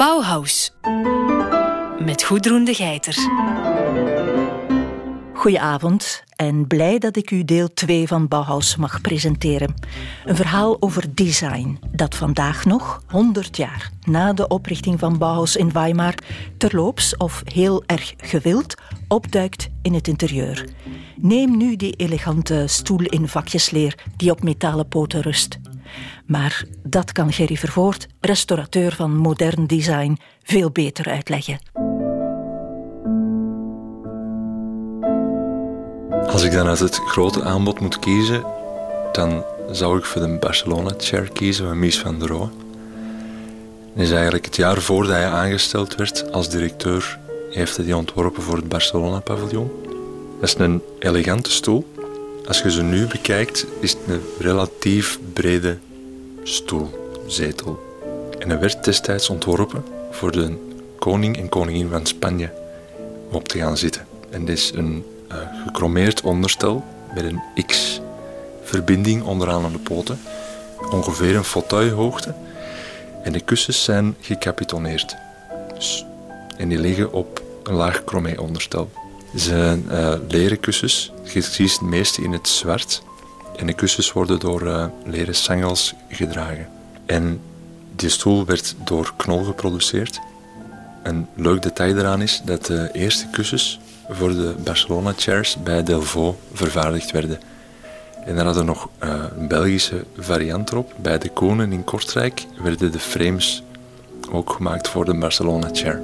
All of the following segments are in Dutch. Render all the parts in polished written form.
Bauhaus met Gudrun de Geiter. Goedenavond en blij dat ik u deel 2 van Bauhaus mag presenteren. Een verhaal over design dat vandaag nog, 100 jaar na de oprichting van Bauhaus in Weimar, terloops of heel erg gewild opduikt in het interieur. Neem nu die elegante stoel in vakjesleer die op metalen poten rust. Maar dat kan Gerry Vervoort, restaurateur van modern design, veel beter uitleggen. Als ik dan uit het grote aanbod moet kiezen, dan zou ik voor de Barcelona Chair kiezen van Mies van der Rohe. Dat is eigenlijk het jaar voordat hij aangesteld werd als directeur, heeft hij die ontworpen voor het Barcelona paviljoen. Dat is een elegante stoel. Als je ze nu bekijkt, is het een relatief brede stoelzetel. En hij werd destijds ontworpen voor de koning en koningin van Spanje om op te gaan zitten. En dit is een gechromeerd onderstel met een X-verbinding onderaan aan de poten. Ongeveer een fauteuilhoogte. En de kussens zijn gecapitoneerd. En die liggen op een laag chromé-onderstel. Het zijn leren kussens. Je ziet het meeste in het zwart. En de kussens worden door leren sangels gedragen. En die stoel werd door Knol geproduceerd. Een leuk detail eraan is dat de eerste kussens voor de Barcelona Chairs bij Delvaux vervaardigd werden. En daar hadden nog een Belgische variant erop. Bij de Koenen in Kortrijk werden de frames ook gemaakt voor de Barcelona Chair.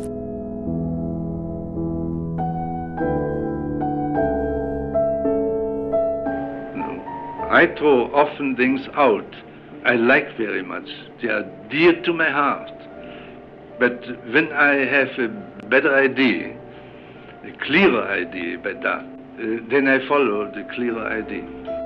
I throw often things out I like very much. They are dear to my heart. But when I have a better idea, a clearer idea better, then I follow the clearer idea.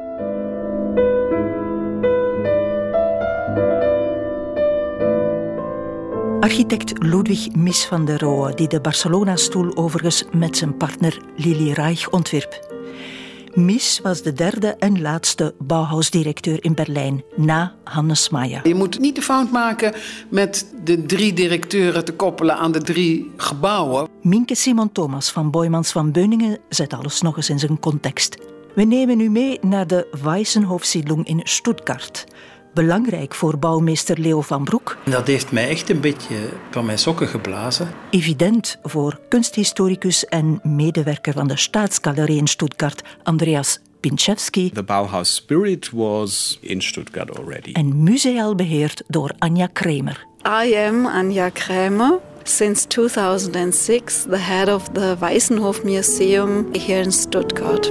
Architect Ludwig Mies van der Rohe, die de Barcelona-stoel overigens met zijn partner Lili Reich ontwierp. Mies was de derde en laatste Bauhaus-directeur in Berlijn, na Hannes Meyer. Je moet niet de fout maken met de 3 directeuren te koppelen aan de 3 gebouwen. Mienke Simon Thomas van Boijmans van Beuningen zet alles nog eens in zijn context. We nemen u mee naar de Weissenhofsiedlung in Stuttgart. Belangrijk voor bouwmeester Leo van Broek. Dat heeft mij echt een beetje van mijn sokken geblazen. Evident voor kunsthistoricus en medewerker van de Staatsgalerie in Stuttgart, Andreas Pinczewski. The Bauhaus spirit was in Stuttgart already. En museaal beheerd door Anja Kremer. I am Anja Kremer. Since 2006, the head of the Weissenhof Museum here in Stuttgart.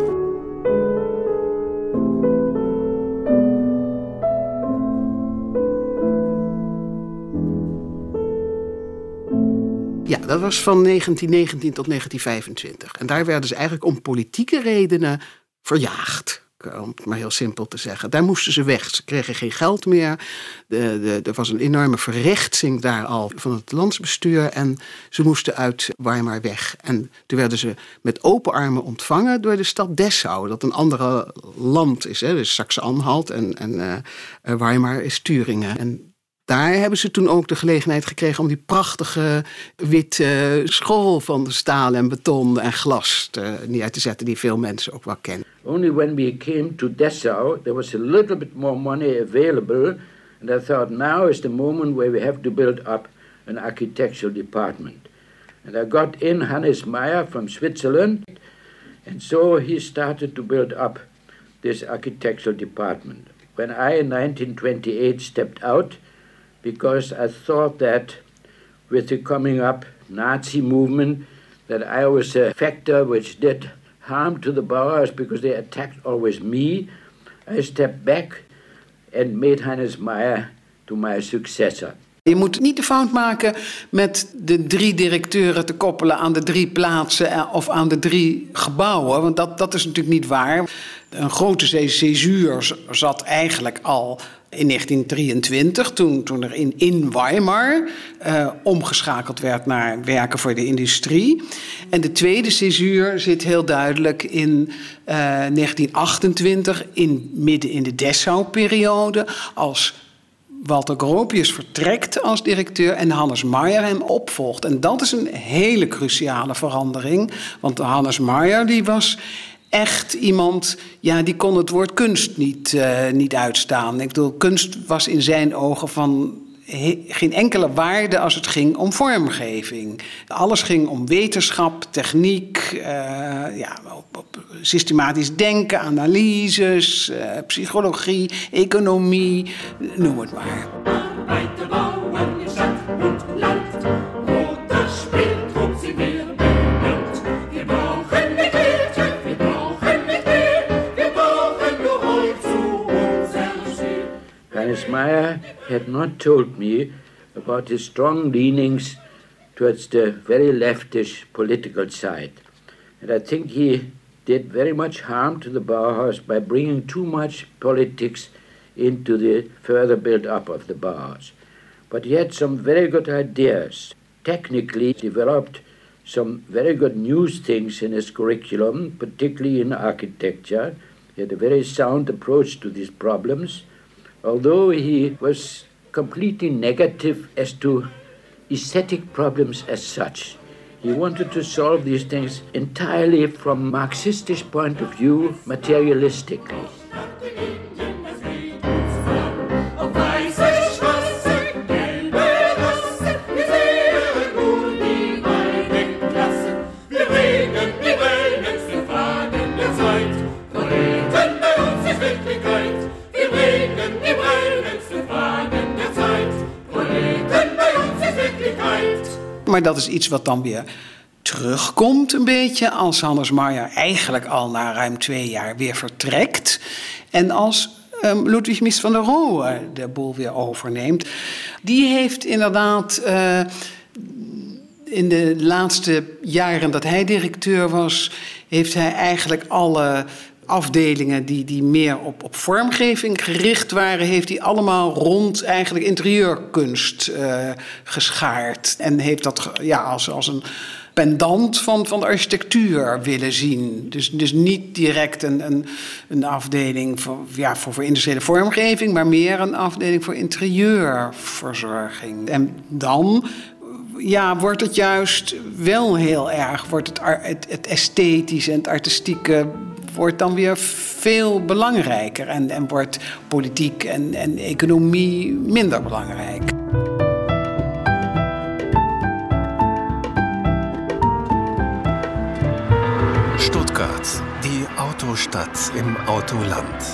Ja, dat was van 1919 tot 1925. En daar werden ze eigenlijk om politieke redenen verjaagd. Om het maar heel simpel te zeggen. Daar moesten ze weg. Ze kregen geen geld meer. Er was een enorme verrechtsing daar al van het landsbestuur. En ze moesten uit Weimar weg. En toen werden ze met open armen ontvangen door de stad Dessau. Dat een andere land is. Hè? Dus Saxe-Anhalt en Weimar is Turingen. En daar hebben ze toen ook de gelegenheid gekregen om die prachtige witte school van staal en beton en glas neer te zetten die veel mensen ook wel kennen. Only when we came to Dessau, there was a little bit more money available, and I thought now is the moment where we have to build up an architectural department. And I got in Hannes Meyer from Switzerland, and so he started to build up this architectural department. When I in 1928 stepped out, because I thought that with the coming up Nazi movement, that I was a factor which did harm to the Bauhaus because they attacked always me, I stepped back and made Hannes Meyer to my successor. Je moet niet de fout maken met de 3 directeuren te koppelen aan de 3 plaatsen of aan de 3 gebouwen. Want dat is natuurlijk niet waar. Een grote césuur zat eigenlijk al in 1923, toen er in Weimar omgeschakeld werd naar werken voor de industrie. En de tweede césuur zit heel duidelijk in 1928, midden in de Dessau-periode, als Walter Gropius vertrekt als directeur en Hannes Maier hem opvolgt. En dat is een hele cruciale verandering. Want Hannes Maier die was echt iemand, die kon het woord kunst niet uitstaan. Ik bedoel, kunst was in zijn ogen van geen enkele waarde als het ging om vormgeving. Alles ging om wetenschap, techniek, op systematisch denken, analyses, psychologie, economie, noem het maar. Arbeiter bouwen in stad und land, roter Spieltrug sie werden benannt. Wir brauchen nicht Hilfe, wir brauchen nicht mehr, wir brauchen nur Holz zu unserem Ziel. Hannes Maier had not told me about his strong leanings towards the very leftish political side. And I think he did very much harm to the Bauhaus by bringing too much politics into the further build-up of the Bauhaus. But he had some very good ideas. Technically developed some very good new things in his curriculum, particularly in architecture. He had a very sound approach to these problems, although he was completely negative as to aesthetic problems as such. He wanted to solve these things entirely from Marxist point of view, materialistically. Maar dat is iets wat dan weer terugkomt een beetje als Hannes Maier eigenlijk al na ruim 2 jaar weer vertrekt. En als Ludwig Mies van der Rohe de boel weer overneemt. Die heeft inderdaad in de laatste jaren dat hij directeur was, heeft hij eigenlijk alle afdelingen die meer op vormgeving gericht waren, heeft hij allemaal rond eigenlijk interieurkunst geschaard. En heeft dat als een pendant van de architectuur willen zien. Dus niet direct een afdeling voor industriële vormgeving, maar meer een afdeling voor interieurverzorging. En dan wordt het juist wel heel erg, wordt het esthetische en het artistieke wordt dan weer veel belangrijker en wordt politiek en economie minder belangrijk. Stuttgart, die Autostadt im Autoland.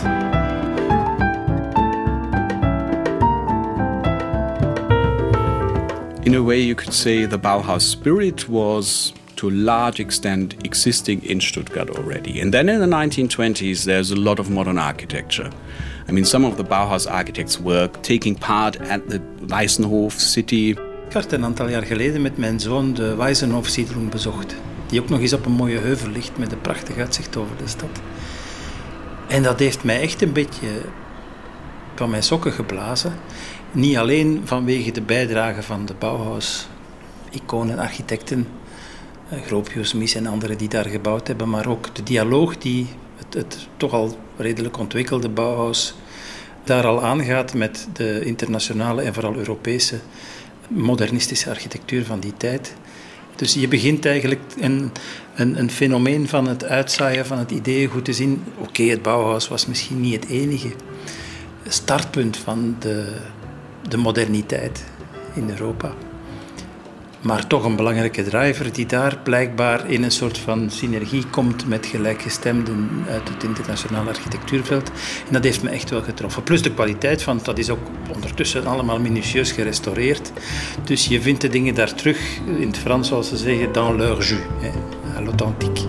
In a way, you could say the Bauhaus spirit was to a large extent existing in Stuttgart already. And then in the 1920s, there's a lot of modern architecture. I mean, some of the Bauhaus architects were taking part at the Weissenhof city. Ik had een aantal jaar geleden met mijn zoon de Weissenhof-siedlung bezocht. Die ook nog eens op een mooie heuvel ligt met een prachtig uitzicht over de stad. En dat heeft mij echt een beetje van mijn sokken geblazen. Niet alleen vanwege de bijdrage van de Bauhaus-iconen, architecten, Gropius, Mies en anderen die daar gebouwd hebben, maar ook de dialoog die het toch al redelijk ontwikkelde Bauhaus daar al aangaat met de internationale en vooral Europese modernistische architectuur van die tijd. Dus je begint eigenlijk een fenomeen van het uitzaaien van het ideeëngoed te zien. Oké, het Bauhaus was misschien niet het enige startpunt van de moderniteit in Europa. Maar toch een belangrijke driver die daar blijkbaar in een soort van synergie komt met gelijkgestemden uit het internationale architectuurveld. En dat heeft me echt wel getroffen. Plus de kwaliteit van dat is ook ondertussen allemaal minutieus gerestaureerd. Dus je vindt de dingen daar terug, in het Frans zoals ze zeggen, dans leur jus, à l'authentique.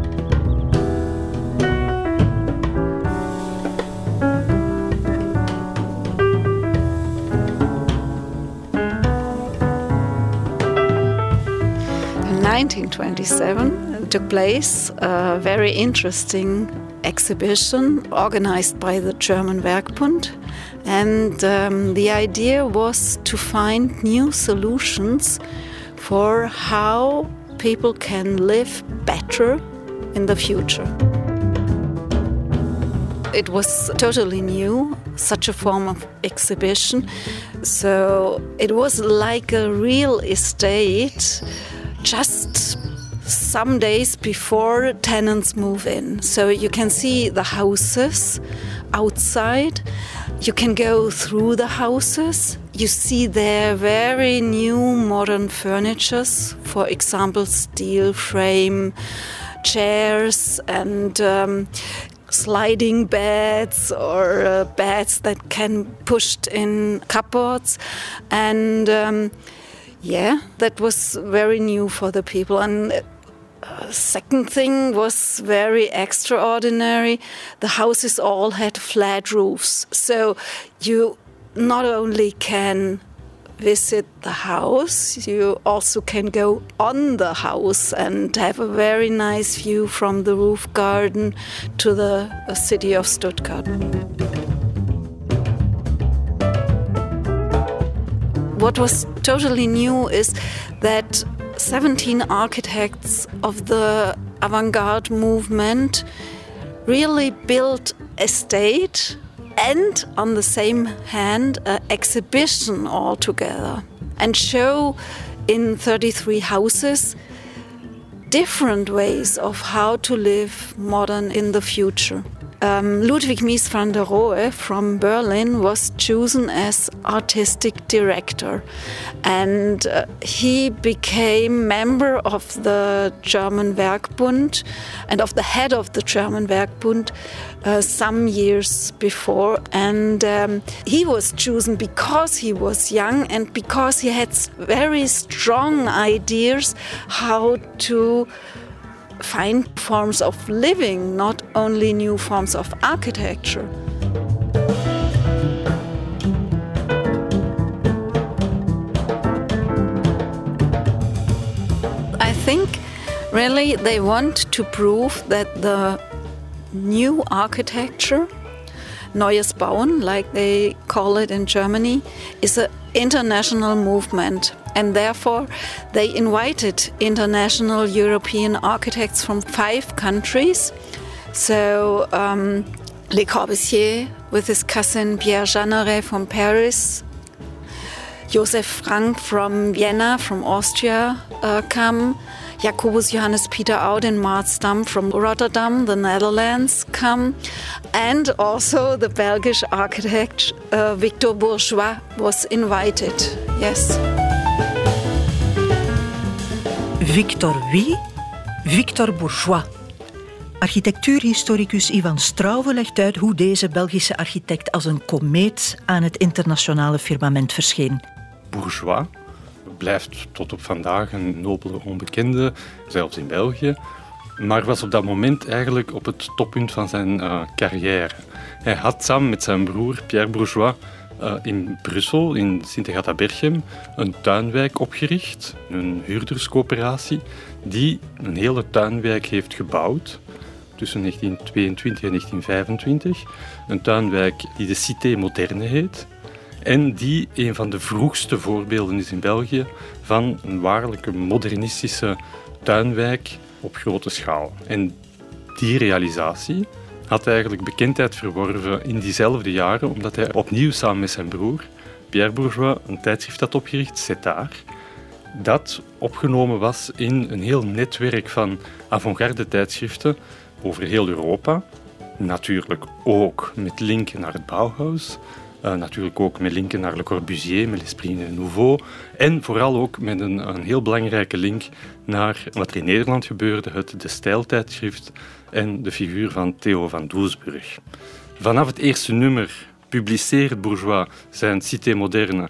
In 1927 took place a very interesting exhibition organized by the German Werkbund, and the idea was to find new solutions for how people can live better in the future. It was totally new. such a form of exhibition. So it was like a real estate just some days before tenants move in. So you can see the houses outside. You can go through the houses. You see there very new modern furnitures, for example, steel frame chairs and sliding beds or beds that can pushed in cupboards. And that was very new for the people. And second thing was very extraordinary. The houses all had flat roofs. So you not only can visit the house, you also can go on the house and have a very nice view from the roof garden to the city of Stuttgart. What was totally new is that 17 architects of the avant-garde movement really built a state and on the same hand an exhibition all together and show in 33 houses different ways of how to live modern in the future. Ludwig Mies van der Rohe from Berlin was chosen as artistic director, and he became member of the German Werkbund and of the head of the German Werkbund some years before, and he was chosen because he was young and because he had very strong ideas how to find forms of living, not only new forms of architecture. I think really they want to prove that the new architecture, Neues Bauen, like they call it in Germany, is an international movement. And therefore, they invited international European architects from 5 countries. So, Le Corbusier with his cousin Pierre Jeanneret from Paris, Josef Frank from Vienna, from Austria, come. Jacobus Johannes Peter Oud and Marsdam from Rotterdam, the Netherlands, come. And also the Belgish architect Victor Bourgeois was invited. Yes. Victor wie? Victor Bourgeois. Architectuurhistoricus Ivan Strauve legt uit hoe deze Belgische architect als een komeet aan het internationale firmament verscheen. Bourgeois blijft tot op vandaag een nobele onbekende, zelfs in België, maar was op dat moment eigenlijk op het toppunt van zijn carrière. Hij had samen met zijn broer Pierre Bourgeois in Brussel, in Sint-Agatha-Berchem, een tuinwijk opgericht, een huurderscoöperatie, die een hele tuinwijk heeft gebouwd tussen 1922 en 1925. Een tuinwijk die de Cité Moderne heet en die een van de vroegste voorbeelden is in België van een waarlijke modernistische tuinwijk op grote schaal. En die realisatie had eigenlijk bekendheid verworven in diezelfde jaren, omdat hij opnieuw samen met zijn broer, Pierre Bourgeois, een tijdschrift had opgericht, Setard, dat opgenomen was in een heel netwerk van avant-garde tijdschriften over heel Europa. Natuurlijk ook met linken naar het Bauhaus, natuurlijk ook met linken naar Le Corbusier, met l'Esprit Nouveau, en vooral ook met een heel belangrijke link naar wat er in Nederland gebeurde, het De Stijl-tijdschrift en de figuur van Theo van Doesburg. Vanaf het eerste nummer publiceert Bourgeois zijn Cité Moderne,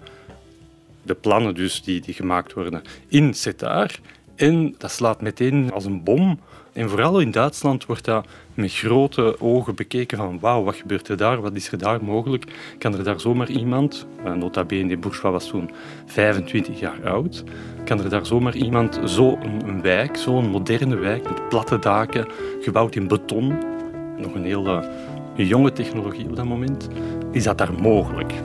de plannen dus die gemaakt worden, in Setard. En dat slaat meteen als een bom. En vooral in Duitsland wordt dat met grote ogen bekeken van wauw, wat gebeurt er daar, wat is er daar mogelijk? Kan er daar zomaar iemand, nota bene, Bourgeois was toen 25 jaar oud, kan er daar zomaar iemand, zo'n wijk, zo'n moderne wijk met platte daken, gebouwd in beton, nog een hele jonge technologie op dat moment, is dat daar mogelijk?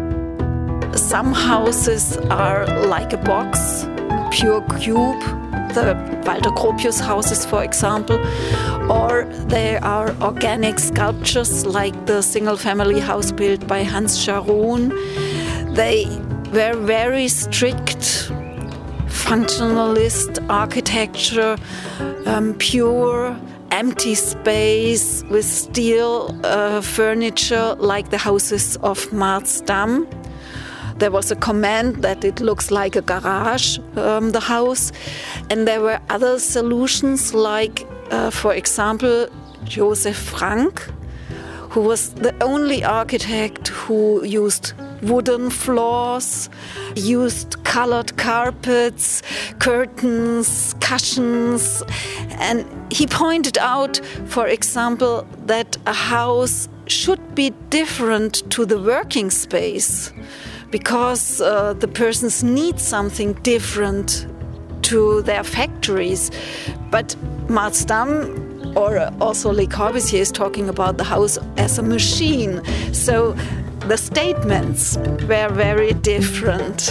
Some houses are like a box, pure cube, the Walter Gropius houses, for example, or there are organic sculptures like the single-family house built by Hans Scharoun. They were very strict functionalist architecture, pure empty space with steel furniture like the houses of Marsdam. There was a comment that it looks like a garage, the house. And there were other solutions like, for example, Josef Frank, who was the only architect who used wooden floors, used colored carpets, curtains, cushions. And he pointed out, for example, that a house should be different to the working space because the persons need something different to their factories. But Marsdam or also Le Corbusier is talking about the house as a machine. So the statements were very different.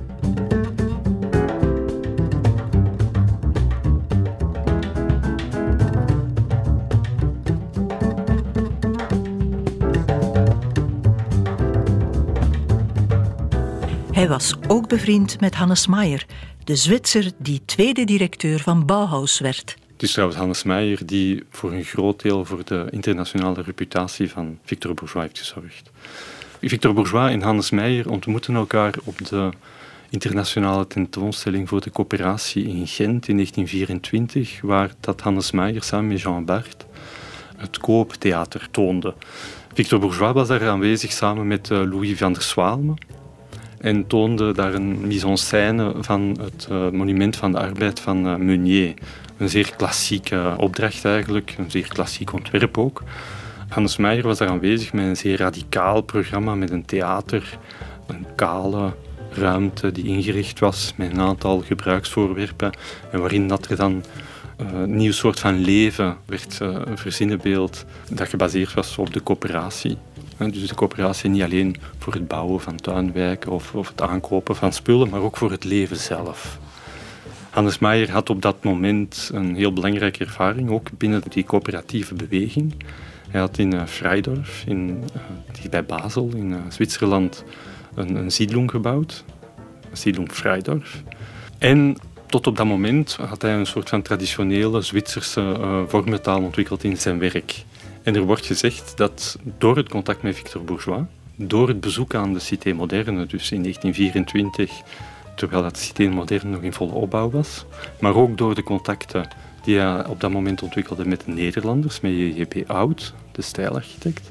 Hij was ook bevriend met Hannes Meyer, de Zwitser die tweede directeur van Bauhaus werd. Het is trouwens Hannes Meyer die voor een groot deel voor de internationale reputatie van Victor Bourgeois heeft gezorgd. Victor Bourgeois en Hannes Meyer ontmoeten elkaar op de internationale tentoonstelling voor de coöperatie in Gent in 1924, waar dat Hannes Meyer samen met Jean Bart het Coop-theater toonde. Victor Bourgeois was daar aanwezig samen met Louis van der Swalme en toonde daar een mise-en-scène van het monument van de arbeid van Meunier. Een zeer klassieke opdracht eigenlijk, een zeer klassiek ontwerp ook. Hannes Meyer was daar aanwezig met een zeer radicaal programma met een theater, een kale ruimte die ingericht was met een aantal gebruiksvoorwerpen en waarin dat er dan een nieuw soort van leven werd verzinnenbeeld dat gebaseerd was op de coöperatie. Dus de coöperatie niet alleen voor het bouwen van tuinwijken of het aankopen van spullen, maar ook voor het leven zelf. Hannes Meyer had op dat moment een heel belangrijke ervaring, ook binnen die coöperatieve beweging. Hij had in Freidorf, bij Basel in Zwitserland, een siedlung gebouwd, een siedlung Freidorf. En tot op dat moment had hij een soort van traditionele Zwitserse vormentaal ontwikkeld in zijn werk. En er wordt gezegd dat door het contact met Victor Bourgeois, door het bezoek aan de Cité Moderne, dus in 1924, terwijl dat Cité Moderne nog in volle opbouw was, maar ook door de contacten die hij op dat moment ontwikkelde met de Nederlanders, met J.J.P. Oud, de stijlarchitect,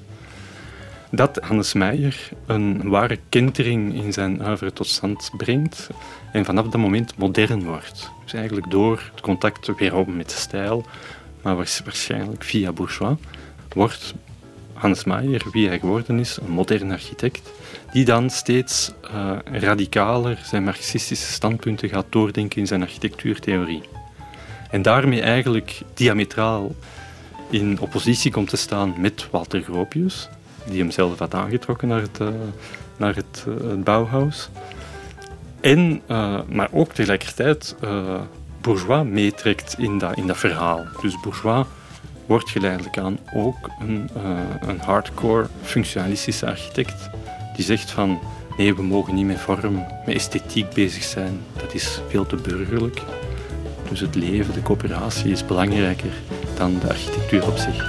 dat Hannes Meyer een ware kentering in zijn oeuvre tot stand brengt en vanaf dat moment modern wordt. Dus eigenlijk door het contact weerom met de stijl, maar waarschijnlijk via Bourgeois, wordt Hannes Meyer, wie hij geworden is, een modern architect, die dan steeds radicaler zijn marxistische standpunten gaat doordenken in zijn architectuurtheorie. En daarmee eigenlijk diametraal in oppositie komt te staan met Walter Gropius, die hem zelf had aangetrokken naar het Bauhaus. En, maar ook tegelijkertijd Bourgeois meetrekt in dat verhaal. Dus Bourgeois wordt geleidelijk aan ook een hardcore functionalistische architect die zegt van nee, we mogen niet met vorm, met esthetiek bezig zijn. Dat is veel te burgerlijk. Dus het leven, de coöperatie is belangrijker dan de architectuur op zich.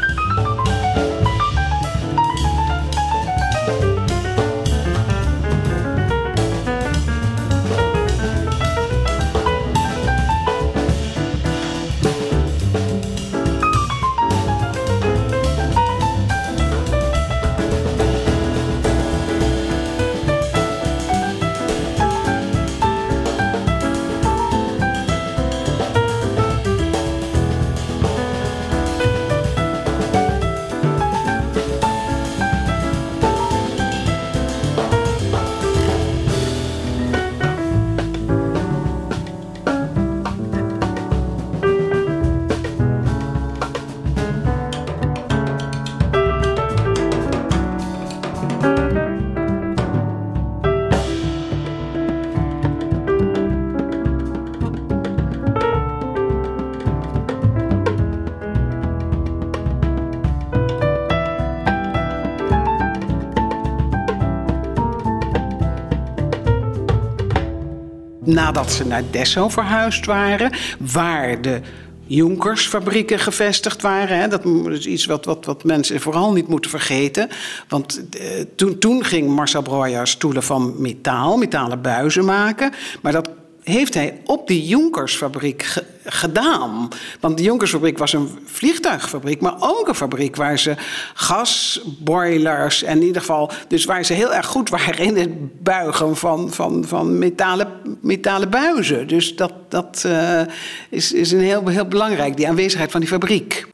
nadat ze naar Dessau verhuisd waren, waar de Junkers-fabrieken gevestigd waren. Hè. Dat is iets wat mensen vooral niet moeten vergeten. Want toen ging Marcel Breuer stoelen van metalen buizen maken. Maar dat heeft hij op die Junkers-fabriek gedaan. Want de Junkers-fabriek was een vliegtuigfabriek, maar ook een fabriek waar ze gasboilers en in ieder geval, dus waar ze heel erg goed waren in het buigen van metalen buizen. Dus dat is een heel belangrijk, die aanwezigheid van die fabriek.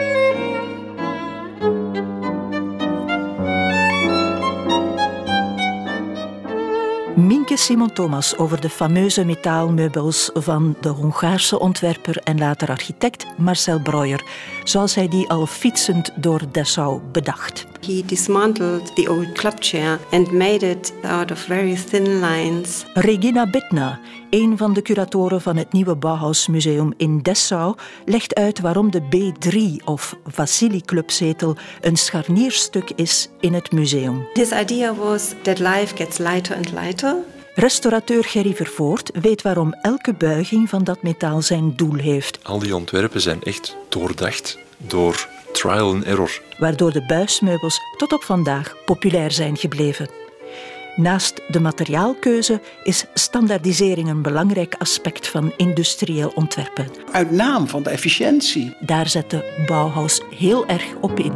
Mienke Simon-Thomas over de fameuze metaalmeubels van de Hongaarse ontwerper en later architect Marcel Breuer, zoals hij die al fietsend door Dessau bedacht. He dismantled the old club chair and made it out of very thin lines. Regina Bittner, een van de curatoren van het nieuwe Bauhausmuseum in Dessau, legt uit waarom de B3 of Vasili-clubzetel een scharnierstuk is in het museum. His idea was that life gets lighter and lighter. Restaurateur Gerry Vervoort weet waarom elke buiging van dat metaal zijn doel heeft. Al die ontwerpen zijn echt doordacht door trial and error. Waardoor de buismeubels tot op vandaag populair zijn gebleven. Naast de materiaalkeuze is standaardisering een belangrijk aspect van industrieel ontwerpen. Uit naam van de efficiëntie. Daar zet de Bauhaus heel erg op in.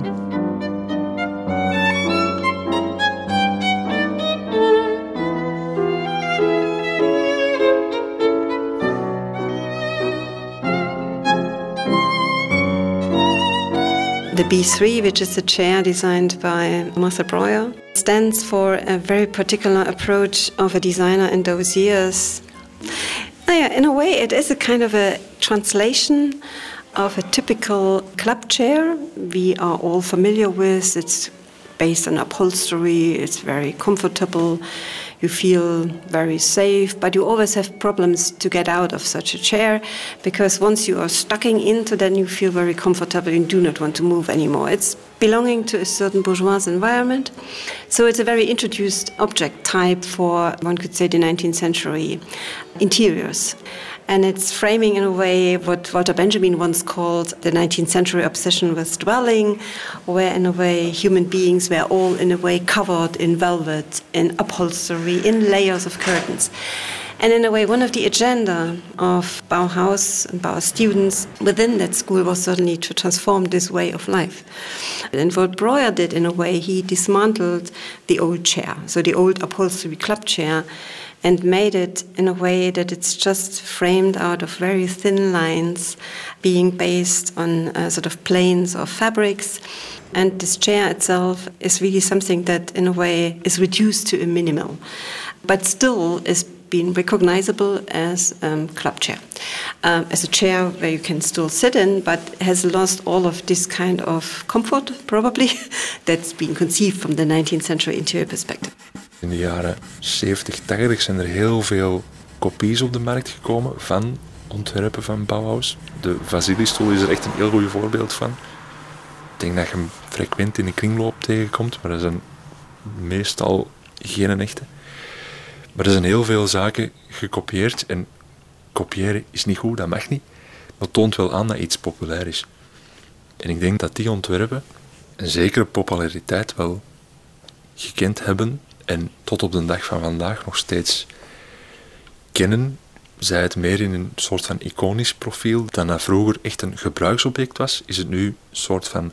The B3, which is a chair designed by Marcel Breuer, stands for a very particular approach of a designer in those years. In a way, it is a kind of a translation of a typical club chair we are all familiar with. It's based on upholstery, it's very comfortable, you feel very safe, but you always have problems to get out of such a chair because once you are stucking into, then you feel very comfortable and do not want to move anymore. It's belonging to a certain bourgeois environment. So it's a very introduced object type for, one could say, the 19th century interiors. And it's framing in a way what Walter Benjamin once called the 19th century obsession with dwelling, where in a way human beings were all in a way covered in velvet, in upholstery, in layers of curtains. And in a way, one of the agenda of Bauhaus and Bauhaus students within that school was certainly to transform this way of life. And what Breuer did in a way, he dismantled the old chair, so the old upholstery club chair, and made it in a way that it's just framed out of very thin lines, being based on sort of planes of fabrics. And this chair itself is really something that in a way is reduced to a minimal, but still is being recognizable as club chair, as a chair where you can still sit in, but has lost all of this kind of comfort, probably, that's been conceived from the 19th century interior perspective. In de jaren 70, 80 zijn er heel veel kopies op de markt gekomen van ontwerpen van Bauhaus. De Vasili-stoel is er echt een heel goed voorbeeld van. Ik denk dat je hem frequent in de kringloop tegenkomt, maar dat zijn meestal geen echte. Maar er zijn heel veel zaken gekopieerd en kopiëren is niet goed, dat mag niet. Maar toont wel aan dat iets populair is. En ik denk dat die ontwerpen een zekere populariteit wel gekend hebben en tot op de dag van vandaag nog steeds kennen. Zij het meer in een soort van iconisch profiel dan dat vroeger echt een gebruiksobject was, is het nu een soort van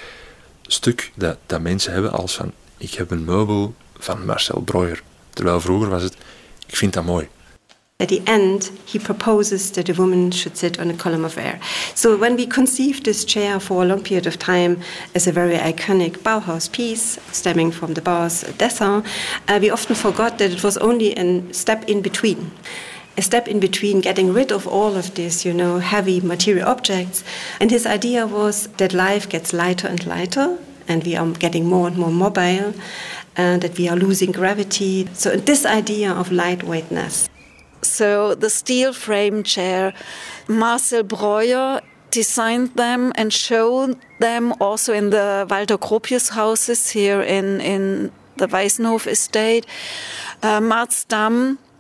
stuk dat mensen hebben als van ik heb een meubel van Marcel Breuer. Terwijl vroeger was het, ik vind dat mooi. At the end, he proposes that a woman should sit on a column of air. So when we conceived this chair for a long period of time as a very iconic Bauhaus piece stemming from the Bauhaus Dessau, we often forgot that it was only a step in between. A step in between getting rid of all of this, heavy material objects. And his idea was that life gets lighter and lighter, and we are getting more and more mobile, and that we are losing gravity. So this idea of lightweightness. So the steel frame chair, Marcel Breuer designed them and showed them also in the Walter Gropius houses here in the Weisenhof estate. Marsdam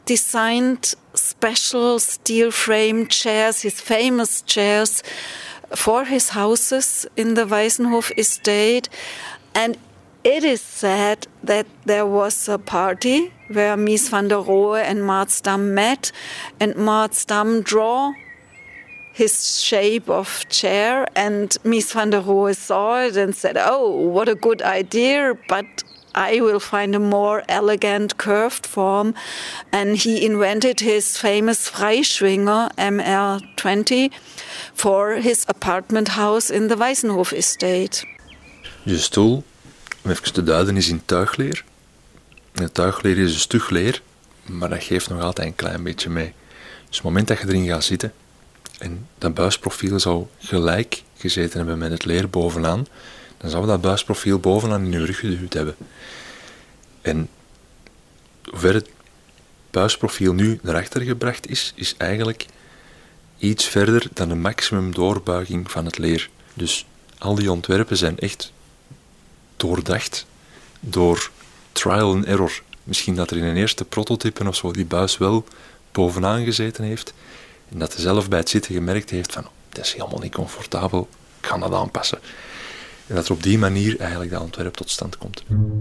designed special steel frame chairs, his famous chairs, for his houses in the Weisenhof estate. And it is said that there was a party where Mies van der Rohe and Maartsdam met, and Maartsdam drew his shape of chair, and Mies van der Rohe saw it and said, "Oh, what a good idea, but I will find a more elegant curved form." And he invented his famous Freischwinger MR20 for his apartment house in the Weisenhof estate. Je stoel, om even te duiden, is in tuigleer. En tuigleer is een stug leer, maar dat geeft nog altijd een klein beetje mee. Dus op het moment dat je erin gaat zitten en dat buisprofiel zou gelijk gezeten hebben met het leer bovenaan, dan zou dat buisprofiel bovenaan in je rug geduwd hebben. En hoever het buisprofiel nu naar achter gebracht is eigenlijk iets verder dan de maximum doorbuiging van het leer. Dus al die ontwerpen zijn echt doordacht door trial and error. Misschien dat er in een eerste prototype of zo die buis wel bovenaan gezeten heeft en dat hij zelf bij het zitten gemerkt heeft van dat is helemaal niet comfortabel, ik ga dat aanpassen. En dat er op die manier eigenlijk dat ontwerp tot stand komt.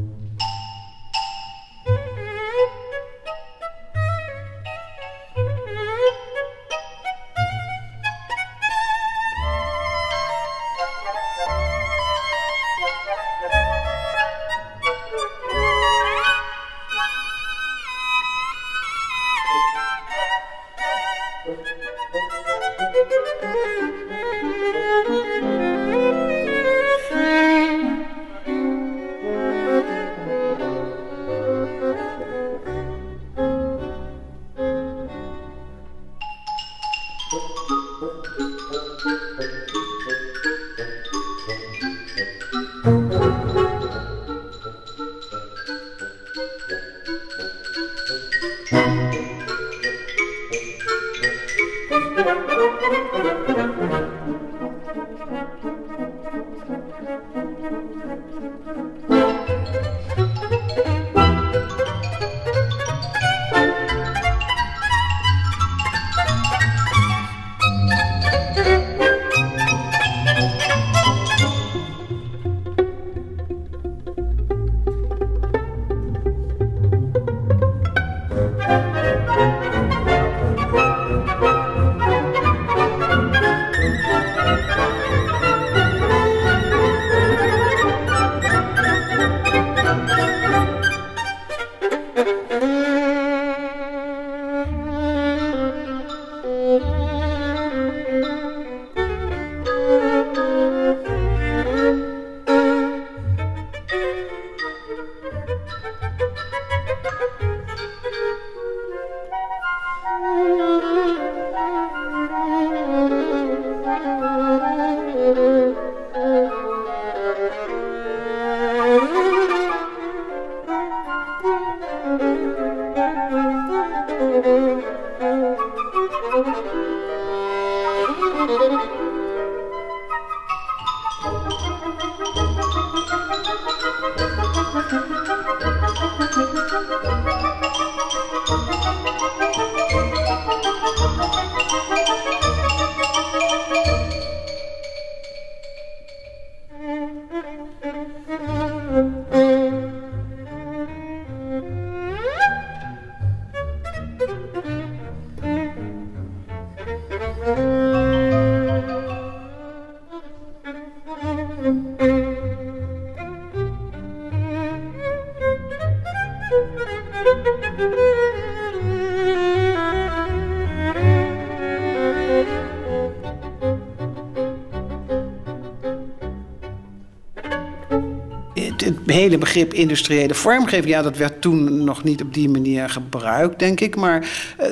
Het hele begrip industriële vormgeving, ja, dat werd toen nog niet op die manier gebruikt, denk ik. Maar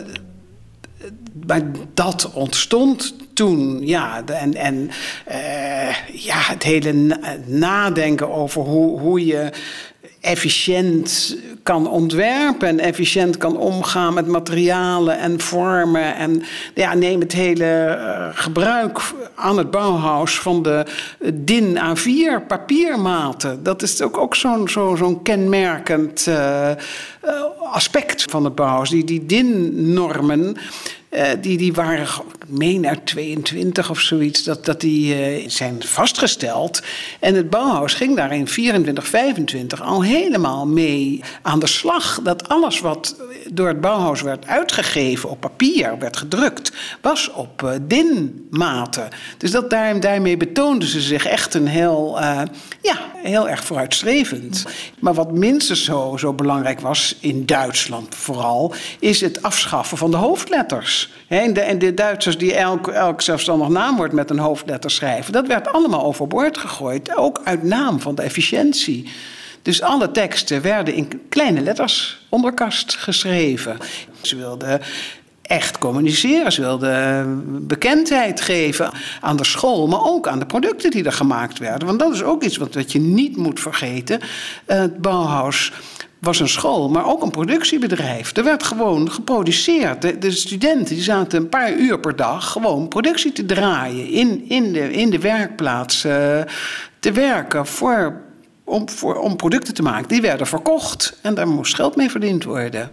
dat ontstond toen, ja. En het hele nadenken over hoe je efficiënt kan ontwerpen en efficiënt kan omgaan met materialen en vormen. En ja, neem het hele gebruik aan het Bauhaus van de DIN A4 papiermaten. Dat is ook zo'n kenmerkend aspect van het Bauhaus. Die DIN-normen, die waren, ik meen uit 22 of zoiets, dat die zijn vastgesteld. En het Bauhaus ging daar in 24, 25 al helemaal mee aan de slag. Dat alles wat door het Bauhaus werd uitgegeven op papier, werd gedrukt, was op DIN-maten. Dus daarmee betoonden ze zich echt een heel erg vooruitstrevend. Maar wat minstens zo belangrijk was, in Duitsland vooral, is het afschaffen van de hoofdletters. En de Duitsers die elk zelfstandig naamwoord met een hoofdletter schrijven, dat werd allemaal overboord gegooid, ook uit naam van de efficiëntie. Dus alle teksten werden in kleine letters onderkast geschreven. Ze wilden echt communiceren, ze wilden bekendheid geven aan de school, maar ook aan de producten die er gemaakt werden. Want dat is ook iets wat je niet moet vergeten. Het Bauhaus was een school, maar ook een productiebedrijf. Er werd gewoon geproduceerd. De studenten die zaten een paar uur per dag gewoon productie te draaien, in de werkplaats te werken om producten te maken. Die werden verkocht en daar moest geld mee verdiend worden.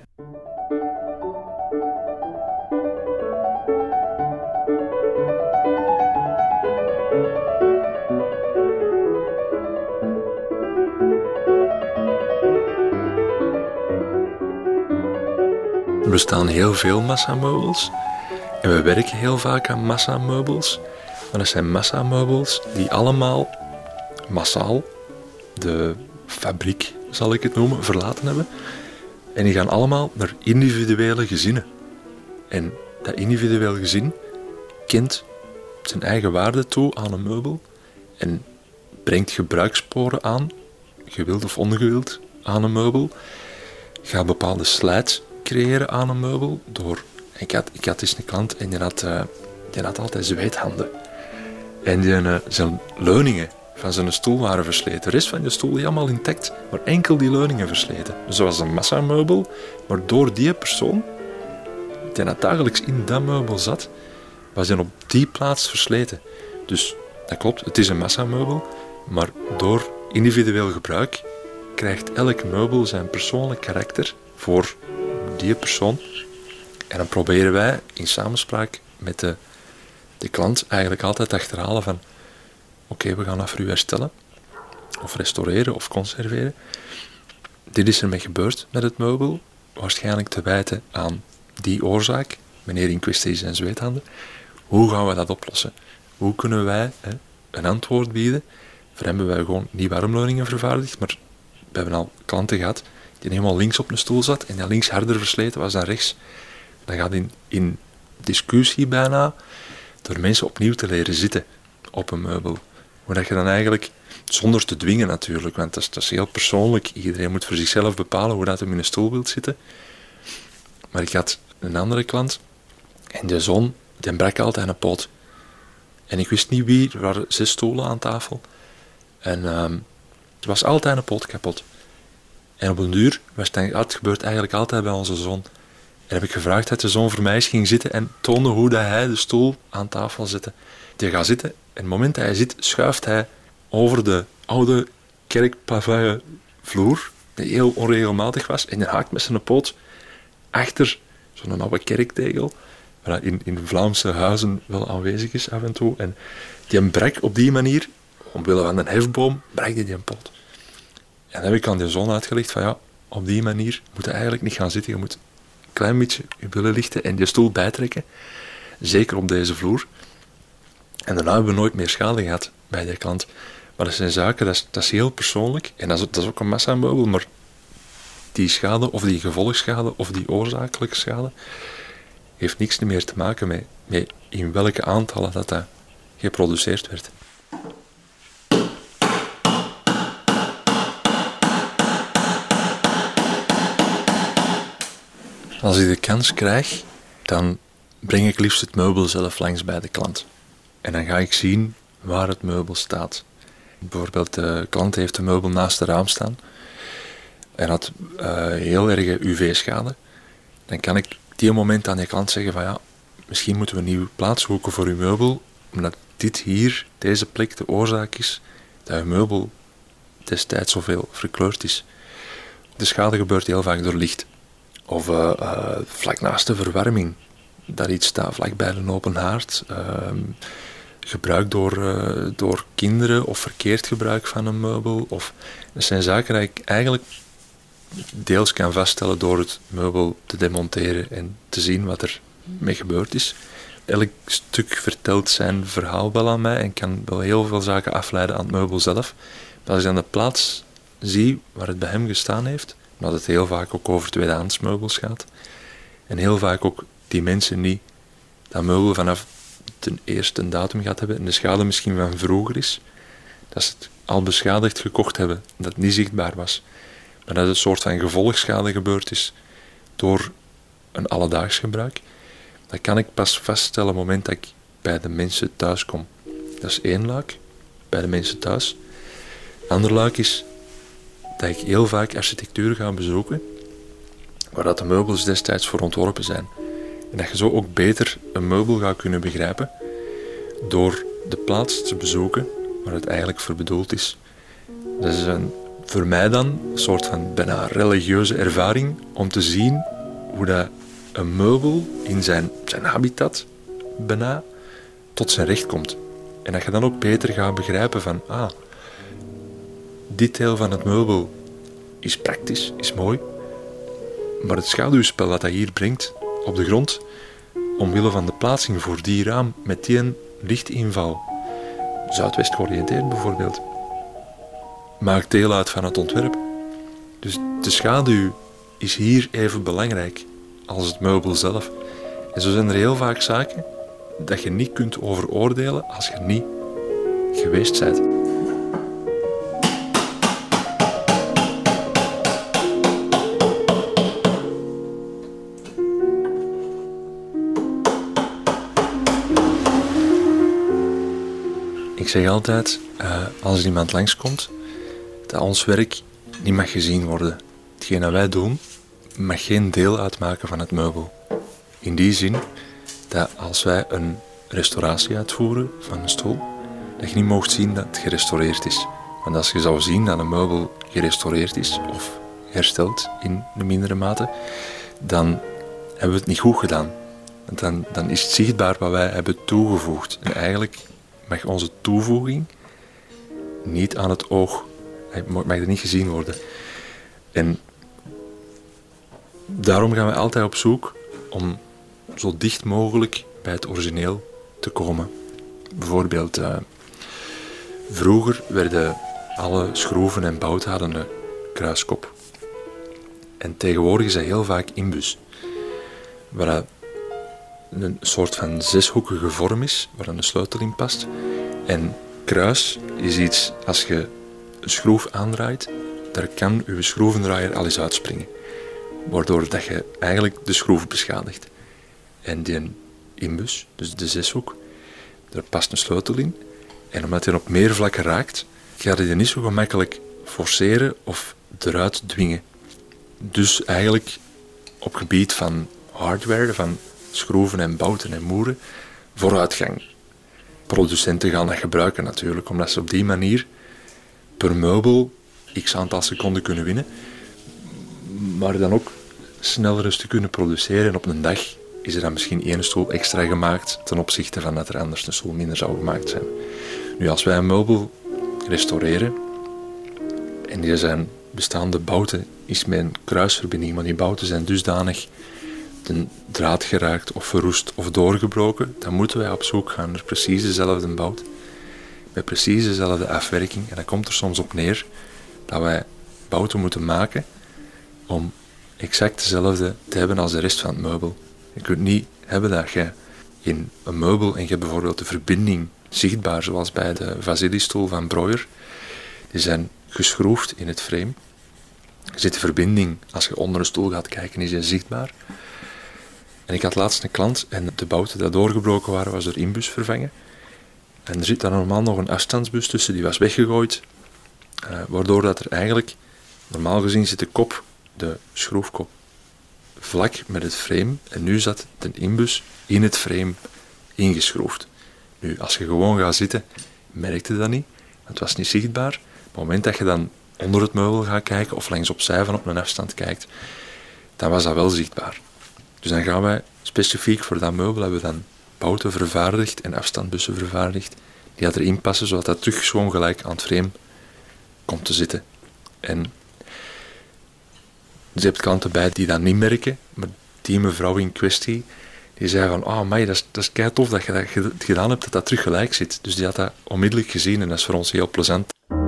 Er bestaan heel veel massameubels en we werken heel vaak aan massameubels. Maar dat zijn massameubels die allemaal massaal de fabriek, zal ik het noemen, verlaten hebben. En die gaan allemaal naar individuele gezinnen. En dat individueel gezin kent zijn eigen waarde toe aan een meubel en brengt gebruikssporen aan, gewild of ongewild, aan een meubel. Gaat bepaalde slijts creëren aan een meubel door... Ik had eens een klant en die had altijd zweethanden. En zijn leuningen van zijn stoel waren versleten. De rest van de stoel helemaal intact, maar enkel die leuningen versleten. Dus dat was een massameubel, maar door die persoon, die dat dagelijks in dat meubel zat, was hij op die plaats versleten. Dus dat klopt, het is een massameubel, maar door individueel gebruik krijgt elk meubel zijn persoonlijk karakter voor die persoon. En dan proberen wij in samenspraak met de klant eigenlijk altijd achterhalen van oké, we gaan dat voor u herstellen of restaureren of conserveren. Dit is ermee gebeurd met het meubel, waarschijnlijk te wijten aan die oorzaak, meneer in kwestie zijn zweethanden. Hoe gaan we dat oplossen? Hoe kunnen wij een antwoord bieden? Voor hebben wij gewoon niet warmleuningen vervaardigd, maar we hebben al klanten gehad die helemaal links op een stoel zat en die links harder versleten was dan rechts. Dan gaat in discussie bijna door mensen opnieuw te leren zitten op een meubel. Hoe dat je dan eigenlijk, zonder te dwingen natuurlijk, want dat is heel persoonlijk. Iedereen moet voor zichzelf bepalen hoe dat hem in een stoel wilt zitten. Maar ik had een andere klant en de zoon, die brak altijd een poot. En ik wist niet wie, er waren 6 stoelen aan tafel. En er was altijd een poot kapot. En op een duur was het gebeurt eigenlijk altijd bij onze zoon. En heb ik gevraagd dat de zoon voor mij eens ging zitten en toonde hoe dat hij de stoel aan tafel zette. Die gaat zitten en op het moment dat hij zit, schuift hij over de oude kerkplavage vloer, die heel onregelmatig was, en hij haakt met zijn poot achter zo'n oude kerktegel, wat in Vlaamse huizen wel aanwezig is af en toe. En die brak op die manier, omwille van een hefboom, brak die een poot. En dan heb ik aan die zoon uitgelegd van ja, op die manier moet je eigenlijk niet gaan zitten, je moet een klein beetje je billen lichten en die stoel bijtrekken, zeker op deze vloer. En daarna hebben we nooit meer schade gehad bij die klant. Maar dat zijn zaken, dat is heel persoonlijk. En dat is ook een massameubel, maar die schade, of die gevolgschade, of die oorzakelijke schade, heeft niks meer te maken met in welke aantallen dat geproduceerd werd. Als ik de kans krijg, dan breng ik liefst het meubel zelf langs bij de klant. En dan ga ik zien waar het meubel staat. Bijvoorbeeld, de klant heeft een meubel naast het raam staan en had heel erge UV-schade. Dan kan ik op die moment aan die klant zeggen van ja, misschien moeten we een nieuwe plaats zoeken voor uw meubel, omdat dit hier, deze plek, de oorzaak is dat uw meubel destijds zoveel verkleurd is. De schade gebeurt heel vaak door licht. Of vlak naast de verwarming, dat iets staat vlak bij een open haard. Gebruik door kinderen of verkeerd gebruik van een meubel. Dat zijn zaken die ik eigenlijk deels kan vaststellen door het meubel te demonteren en te zien wat er mee gebeurd is. Elk stuk vertelt zijn verhaal wel aan mij en kan wel heel veel zaken afleiden aan het meubel zelf. Maar als ik dan de plaats zie waar het bij hem gestaan heeft, dat het heel vaak ook over tweedehands meubels gaat, en heel vaak ook die mensen die dat meubel vanaf de eerste datum gaat hebben en de schade misschien van vroeger is, dat ze het al beschadigd gekocht hebben, dat het niet zichtbaar was, maar dat het een soort van gevolgschade gebeurd is door een alledaags gebruik. Dat kan ik pas vaststellen op het moment dat ik bij de mensen thuis kom. Dat is één luik, bij de mensen thuis. Ander luik is dat ik heel vaak architectuur ga bezoeken waar dat de meubels destijds voor ontworpen zijn. En dat je zo ook beter een meubel gaat kunnen begrijpen door de plaats te bezoeken waar het eigenlijk voor bedoeld is. Dat is voor mij dan een soort van bijna religieuze ervaring om te zien hoe dat een meubel in zijn habitat bijna tot zijn recht komt. En dat je dan ook beter gaat begrijpen van dit deel van het meubel is praktisch, is mooi, maar het schaduwspel dat hij hier brengt op de grond, omwille van de plaatsing voor die raam met die lichtinval, zuidwest georiënteerd bijvoorbeeld, maakt deel uit van het ontwerp. Dus de schaduw is hier even belangrijk als het meubel zelf. En zo zijn er heel vaak zaken dat je niet kunt overoordelen als je niet geweest bent. Ik zeg altijd, als er iemand langskomt, dat ons werk niet mag gezien worden. Hetgeen dat wij doen, mag geen deel uitmaken van het meubel. In die zin dat als wij een restauratie uitvoeren van een stoel, dat je niet mocht zien dat het gerestaureerd is. Want als je zou zien dat een meubel gerestaureerd is of hersteld in de mindere mate, dan hebben we het niet goed gedaan. Want dan is het zichtbaar wat wij hebben toegevoegd. En eigenlijk mag onze toevoeging niet aan het oog, mag er niet gezien worden. En daarom gaan we altijd op zoek om zo dicht mogelijk bij het origineel te komen. Bijvoorbeeld, vroeger werden alle schroeven en bouten hadden een kruiskop. En tegenwoordig is dat heel vaak inbus, waar een soort van zeshoekige vorm is, waar een sleutel in past. En kruis is iets, als je een schroef aandraait, daar kan je schroevendraaier al eens uitspringen. Waardoor dat je eigenlijk de schroef beschadigt. En die inbus, dus de zeshoek, daar past een sleutel in. En omdat hij op meer vlakken raakt, ga je die niet zo gemakkelijk forceren of eruit dwingen. Dus eigenlijk op gebied van hardware, van schroeven en bouten en moeren, vooruitgang. Producenten gaan dat gebruiken natuurlijk, omdat ze op die manier per meubel x aantal seconden kunnen winnen, maar dan ook sneller eens te kunnen produceren. En op een dag is er dan misschien één stoel extra gemaakt ten opzichte van dat er anders een stoel minder zou gemaakt zijn. Nu, als wij een meubel restaureren en die zijn bestaande bouten is met een kruisverbinding, maar die bouten zijn dusdanig de draad geraakt of verroest of doorgebroken, dan moeten wij op zoek gaan naar precies dezelfde bout, met precies dezelfde afwerking. En dat komt er soms op neer dat wij bouten moeten maken om exact dezelfde te hebben als de rest van het meubel. Je kunt niet hebben dat je in een meubel en je hebt bijvoorbeeld de verbinding zichtbaar, zoals bij de Vasili-stoel van Breuer. Die zijn geschroefd in het frame. Je ziet de verbinding, als je onder een stoel gaat kijken, is die zichtbaar. En ik had laatst een klant en de bouten die doorgebroken waren, was door inbus vervangen. En er zit dan normaal nog een afstandsbus tussen, die was weggegooid. Waardoor dat er eigenlijk, normaal gezien zit de kop, de schroefkop, vlak met het frame. En nu zat de inbus in het frame ingeschroefd. Nu, als je gewoon gaat zitten, merkte dat niet. Het was niet zichtbaar. Op het moment dat je dan onder het meubel gaat kijken of langs opzij van op een afstand kijkt, dan was dat wel zichtbaar. Dus dan gaan wij, specifiek voor dat meubel, hebben we dan bouten vervaardigd en afstandbussen vervaardigd, die dat erin passen, zodat dat terug gewoon gelijk aan het frame komt te zitten. En dus je hebt klanten bij die dat niet merken, maar die mevrouw in kwestie, die zei van, amai, dat is kei tof dat je dat gedaan hebt, dat dat terug gelijk zit. Dus die had dat onmiddellijk gezien en dat is voor ons heel plezant.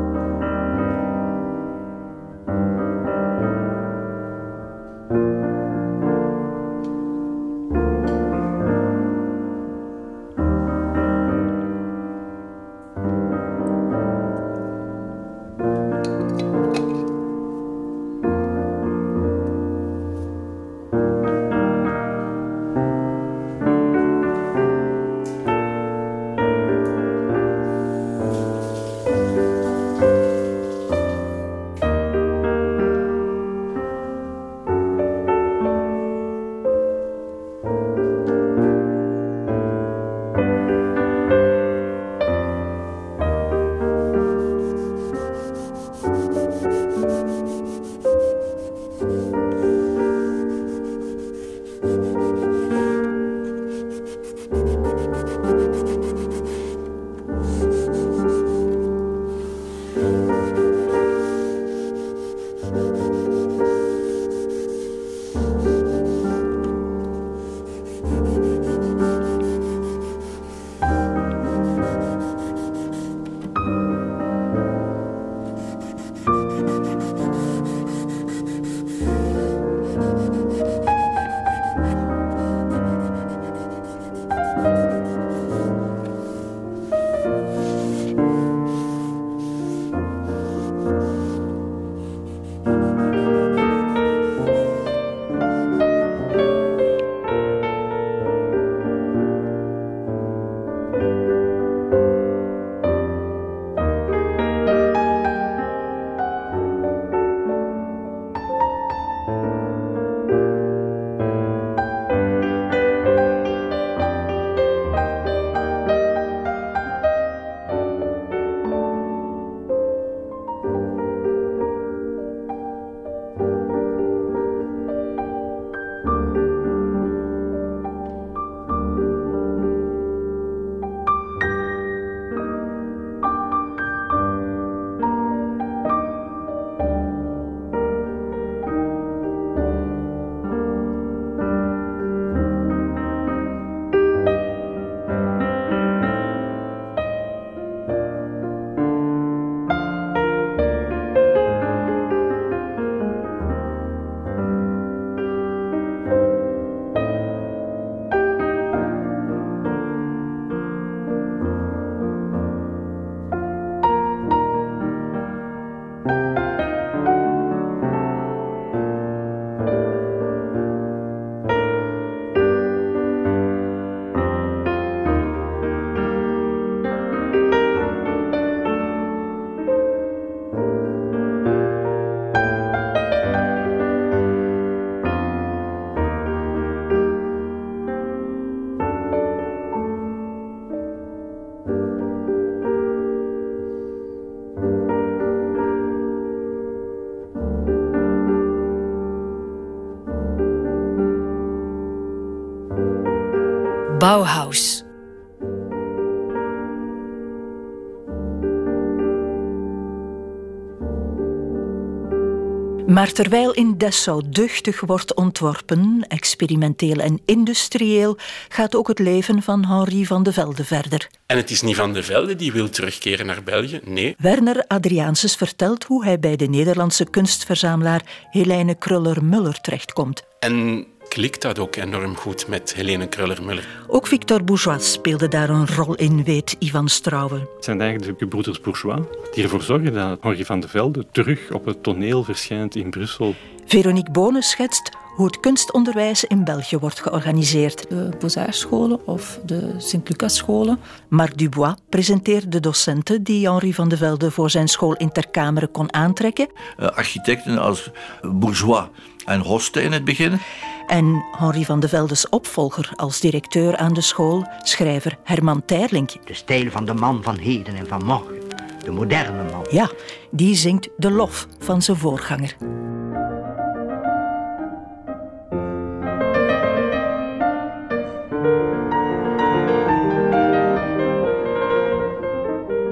Bauhaus. Maar terwijl in Dessau duchtig wordt ontworpen, experimenteel en industrieel, gaat ook het leven van Henri van de Velde verder. En het is niet Van de Velde die wil terugkeren naar België, nee. Werner Adriaenses vertelt hoe hij bij de Nederlandse kunstverzamelaar Helene Kruller-Müller terechtkomt. En klikt dat ook enorm goed met Helene Kruller-Müller. Ook Victor Bourgeois speelde daar een rol in, weet Ivan Strauwe. Het zijn eigenlijk de gebroeders Bourgeois die ervoor zorgen dat Henri van de Velde terug op het toneel verschijnt in Brussel. Veronique Bonen schetst hoe het kunstonderwijs in België wordt georganiseerd. De Beaux-Arts-scholen of de Sint-Lucas-scholen. Marc Dubois presenteert de docenten die Henri van de Velde voor zijn school in Ter Kamere kon aantrekken. Architecten als Bourgeois en Hoste in het begin. En Henri van de Veldes opvolger als directeur aan de school, schrijver Herman Teirlink. De stijl van de man van heden en van morgen. De moderne man. Ja, die zingt de lof van zijn voorganger.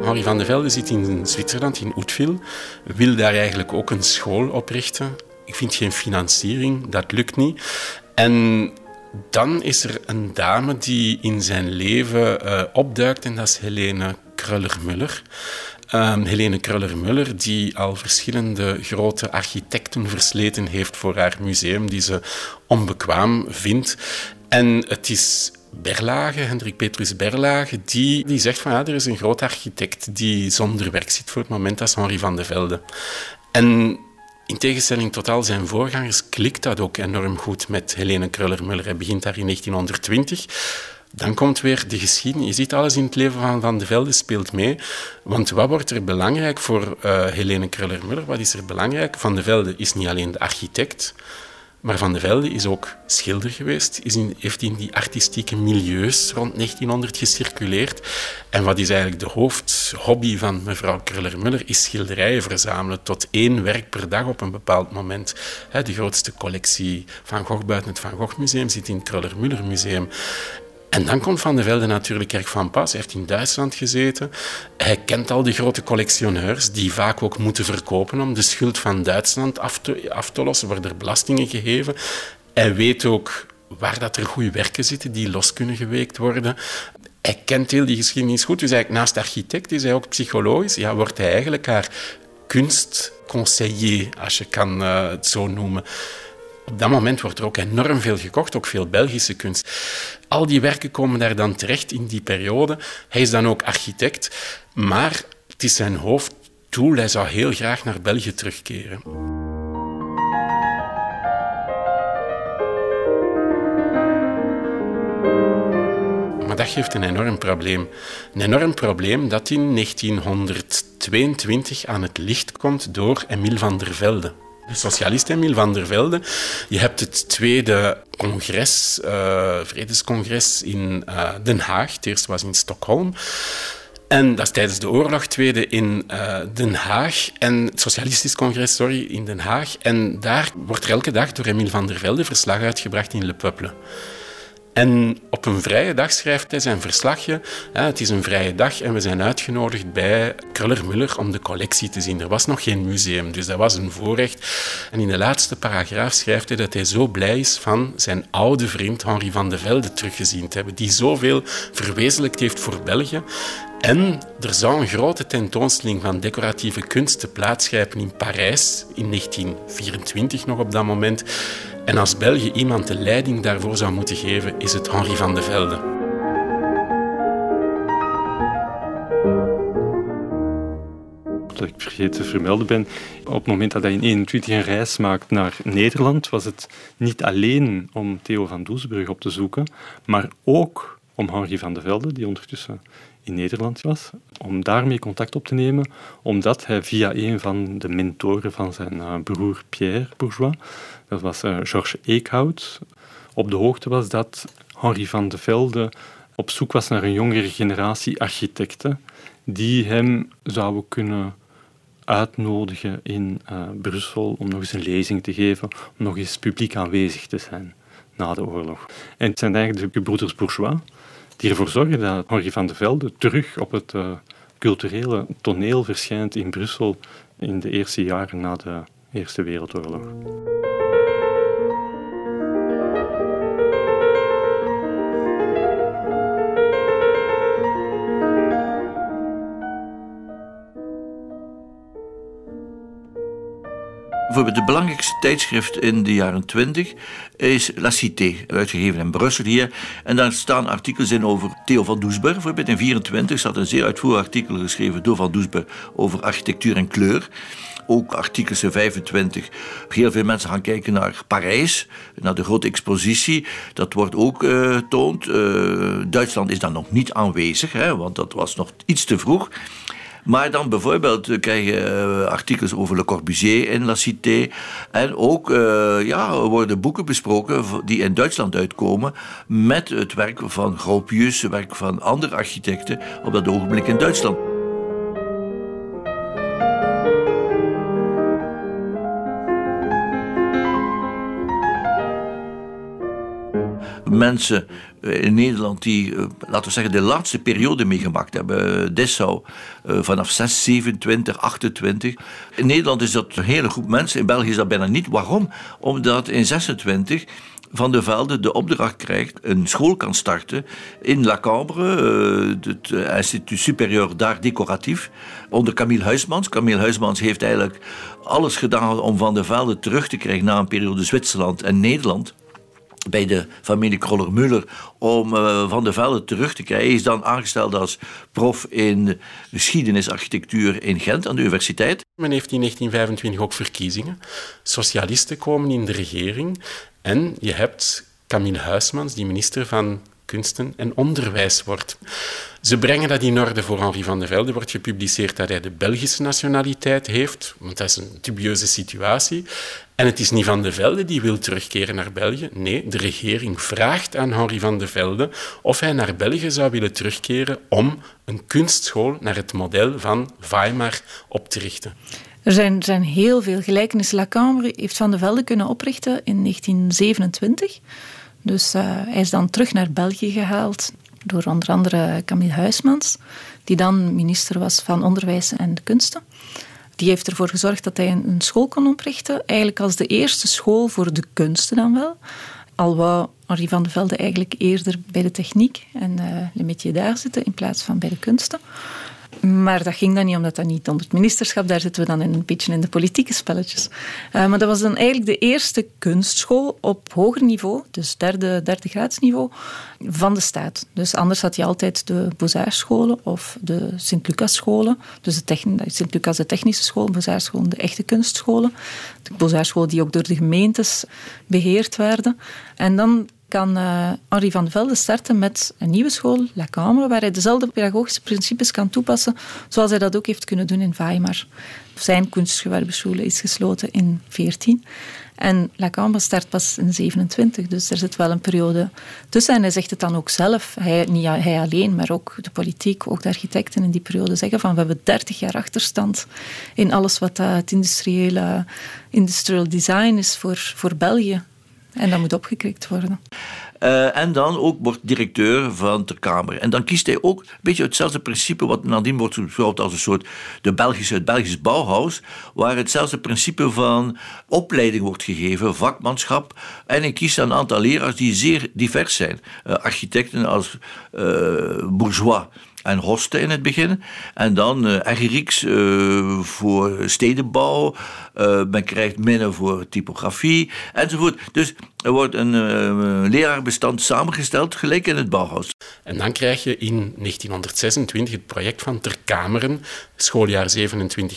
Henri van de Velde zit in Zwitserland, in Oetville, wil daar eigenlijk ook een school oprichten. Ik vind geen financiering, dat lukt niet. En dan is er een dame die in zijn leven opduikt en dat is Helene Kruller-Müller. Helene Kruller-Müller, die al verschillende grote architecten versleten heeft voor haar museum, die ze onbekwaam vindt. En het is Berlage, Hendrik Petrus Berlage, die zegt van ja, er is een groot architect die zonder werk zit voor het moment, dat is Henri van de Velde. En in tegenstelling tot al zijn voorgangers klikt dat ook enorm goed met Helene Kruller-Müller. Hij begint daar in 1920. Dan komt weer de geschiedenis. Je ziet alles in het leven van Van de Velde speelt mee. Want wat wordt er belangrijk voor Helene Kruller-Müller? Wat is er belangrijk? Van de Velde is niet alleen de architect, maar Van de Velde is ook schilder geweest, heeft in die artistieke milieus rond 1900 gecirculeerd. En wat is eigenlijk de hoofdhobby van mevrouw Kruller-Müller is schilderijen verzamelen tot 1 werk per dag op een bepaald moment. De grootste collectie Van Gogh buiten het Van Gogh Museum zit in het Kruller-Müller Museum. En dan komt Van de Velde natuurlijk erg van pas. Hij heeft in Duitsland gezeten. Hij kent al die grote collectioneurs die vaak ook moeten verkopen om de schuld van Duitsland af te lossen. Worden er belastingen gegeven. Hij weet ook waar dat er goede werken zitten die los kunnen geweekt worden. Hij kent heel die geschiedenis goed. Dus eigenlijk naast architect is hij ook psychologisch. Ja, wordt hij eigenlijk haar kunstconseiller, als je kan het zo noemen. Op dat moment wordt er ook enorm veel gekocht, ook veel Belgische kunst. Al die werken komen daar dan terecht in die periode. Hij is dan ook architect, maar het is zijn hoofddoel. Hij zou heel graag naar België terugkeren. Maar dat geeft een enorm probleem. Een enorm probleem dat in 1922 aan het licht komt door Emile van der Velde. De socialist Emile van der Velde. Je hebt het tweede congres, vredescongres in Den Haag. Het eerste was in Stockholm. En dat is tijdens de oorlog, tweede in Den Haag. En het socialistisch congres, in Den Haag. En daar wordt er elke dag door Emile van der Velde verslag uitgebracht in Le Peuple. En op een vrije dag schrijft hij zijn verslagje. Het is een vrije dag en we zijn uitgenodigd bij Kruller-Müller om de collectie te zien. Er was nog geen museum, dus dat was een voorrecht. En in de laatste paragraaf schrijft hij dat hij zo blij is van zijn oude vriend Henri van de Velde teruggezien te hebben, die zoveel verwezenlijkt heeft voor België. En er zou een grote tentoonstelling van decoratieve kunsten plaatsgrijpen in Parijs, in 1924 nog op dat moment. En als België iemand de leiding daarvoor zou moeten geven, is het Henri van de Velde. Dat ik vergeten te vermelden ben, op het moment dat hij in 1921 een reis maakt naar Nederland, was het niet alleen om Theo van Doesburg op te zoeken, maar ook om Henri van de Velde, die ondertussen in Nederland was, om daarmee contact op te nemen, omdat hij via een van de mentoren van zijn broer Pierre Bourgeois, dat was Georges Eekhout, op de hoogte was dat Henri van de Velde op zoek was naar een jongere generatie architecten die hem zouden kunnen uitnodigen in Brussel om nog eens een lezing te geven, om nog eens publiek aanwezig te zijn na de oorlog. En het zijn eigenlijk de gebroeders Bourgeois die ervoor zorgen dat Henri van de Velde terug op het culturele toneel verschijnt in Brussel in de eerste jaren na de Eerste Wereldoorlog. Bijvoorbeeld de belangrijkste tijdschrift in de jaren 20 is La Cité, uitgegeven in Brussel hier. En daar staan artikels in over Theo van Doesburg. Bijvoorbeeld in 1924 staat een zeer uitvoerig artikel geschreven door Van Doesburg over architectuur en kleur. Ook artikels in 25. Heel veel mensen gaan kijken naar Parijs, naar de grote expositie. Dat wordt ook getoond. Duitsland is dan nog niet aanwezig, want dat was nog iets te vroeg. Maar dan bijvoorbeeld krijg je artikels over Le Corbusier in La Cité. En ook worden boeken besproken die in Duitsland uitkomen met het werk van Gropius, het werk van andere architecten op dat ogenblik in Duitsland. Mensen in Nederland die, laten we zeggen, de laatste periode meegemaakt hebben. Dessau vanaf 6, 27, 28. In Nederland is dat een hele groep mensen, in België is dat bijna niet. Waarom? Omdat in 26 Van der Velde de opdracht krijgt, een school kan starten in La Cambre, het Instituut Supérieur d'Art Décoratif, onder Camille Huysmans. Camille Huysmans heeft eigenlijk alles gedaan om Van der Velde terug te krijgen na een periode Zwitserland en Nederland, bij de familie Kroller-Müller, om Van der Velde terug te krijgen. Hij is dan aangesteld als prof in geschiedenisarchitectuur in Gent aan de universiteit. Men heeft in 1925 ook verkiezingen. Socialisten komen in de regering en je hebt Camille Huysmans, die minister van Kunsten en Onderwijs wordt. Ze brengen dat in orde voor Henri van der Velde. Wordt gepubliceerd dat hij de Belgische nationaliteit heeft, want dat is een dubieuze situatie. En het is niet Van der Velde die wil terugkeren naar België. Nee, de regering vraagt aan Henri van der Velde of hij naar België zou willen terugkeren om een kunstschool naar het model van Weimar op te richten. Er zijn heel veel gelijkenissen. La Cambre heeft Van der Velde kunnen oprichten in 1927. Dus hij is dan terug naar België gehaald door onder andere Camille Huysmans, die dan minister was van Onderwijs en Kunsten. Die heeft ervoor gezorgd dat hij een school kon oprichten, eigenlijk als de eerste school voor de kunsten dan wel. Al wou Henri van der Velde eigenlijk eerder bij de techniek en le métier d'art zitten in plaats van bij de kunsten. Maar dat ging dan niet, omdat dat niet onder het ministerschap, daar zitten we dan een beetje in de politieke spelletjes. Maar dat was dan eigenlijk de eerste kunstschool op hoger niveau, dus derde graadsniveau, van de staat. Dus anders had je altijd de Beaux-Arts-scholen of de Sint-Lucas-scholen. Dus Sint-Lucas de technische school, Beaux-Arts-scholen de echte kunstscholen. De Beaux-Arts-scholen die ook door de gemeentes beheerd werden. En dan kan Henri van der Velde starten met een nieuwe school, La Cambre, waar hij dezelfde pedagogische principes kan toepassen, zoals hij dat ook heeft kunnen doen in Weimar. Zijn Kunstgewerbeschule is gesloten in 14 en La Cambre start pas in 27, dus er zit wel een periode tussen. En hij zegt het dan ook zelf, niet hij alleen, maar ook de politiek, ook de architecten in die periode zeggen van we hebben 30 jaar achterstand in alles wat het industrial design is voor België. En dat moet opgekrikt worden. En dan ook wordt directeur van Ter Kamer. En dan kiest hij ook een beetje hetzelfde principe wat nadien wordt beschouwd als een soort het Belgisch Bauhaus, waar hetzelfde principe van opleiding wordt gegeven, vakmanschap. En hij kiest een aantal leraars die zeer divers zijn. Architecten als Bourgeois en Hoste in het begin. En dan Egeriks voor stedenbouw. Men krijgt Minne voor typografie enzovoort. Dus er wordt een leraarbestand samengesteld, gelijk in het Bauhaus. En dan krijg je in 1926 het project van Ter Kameren, schooljaar 27-28,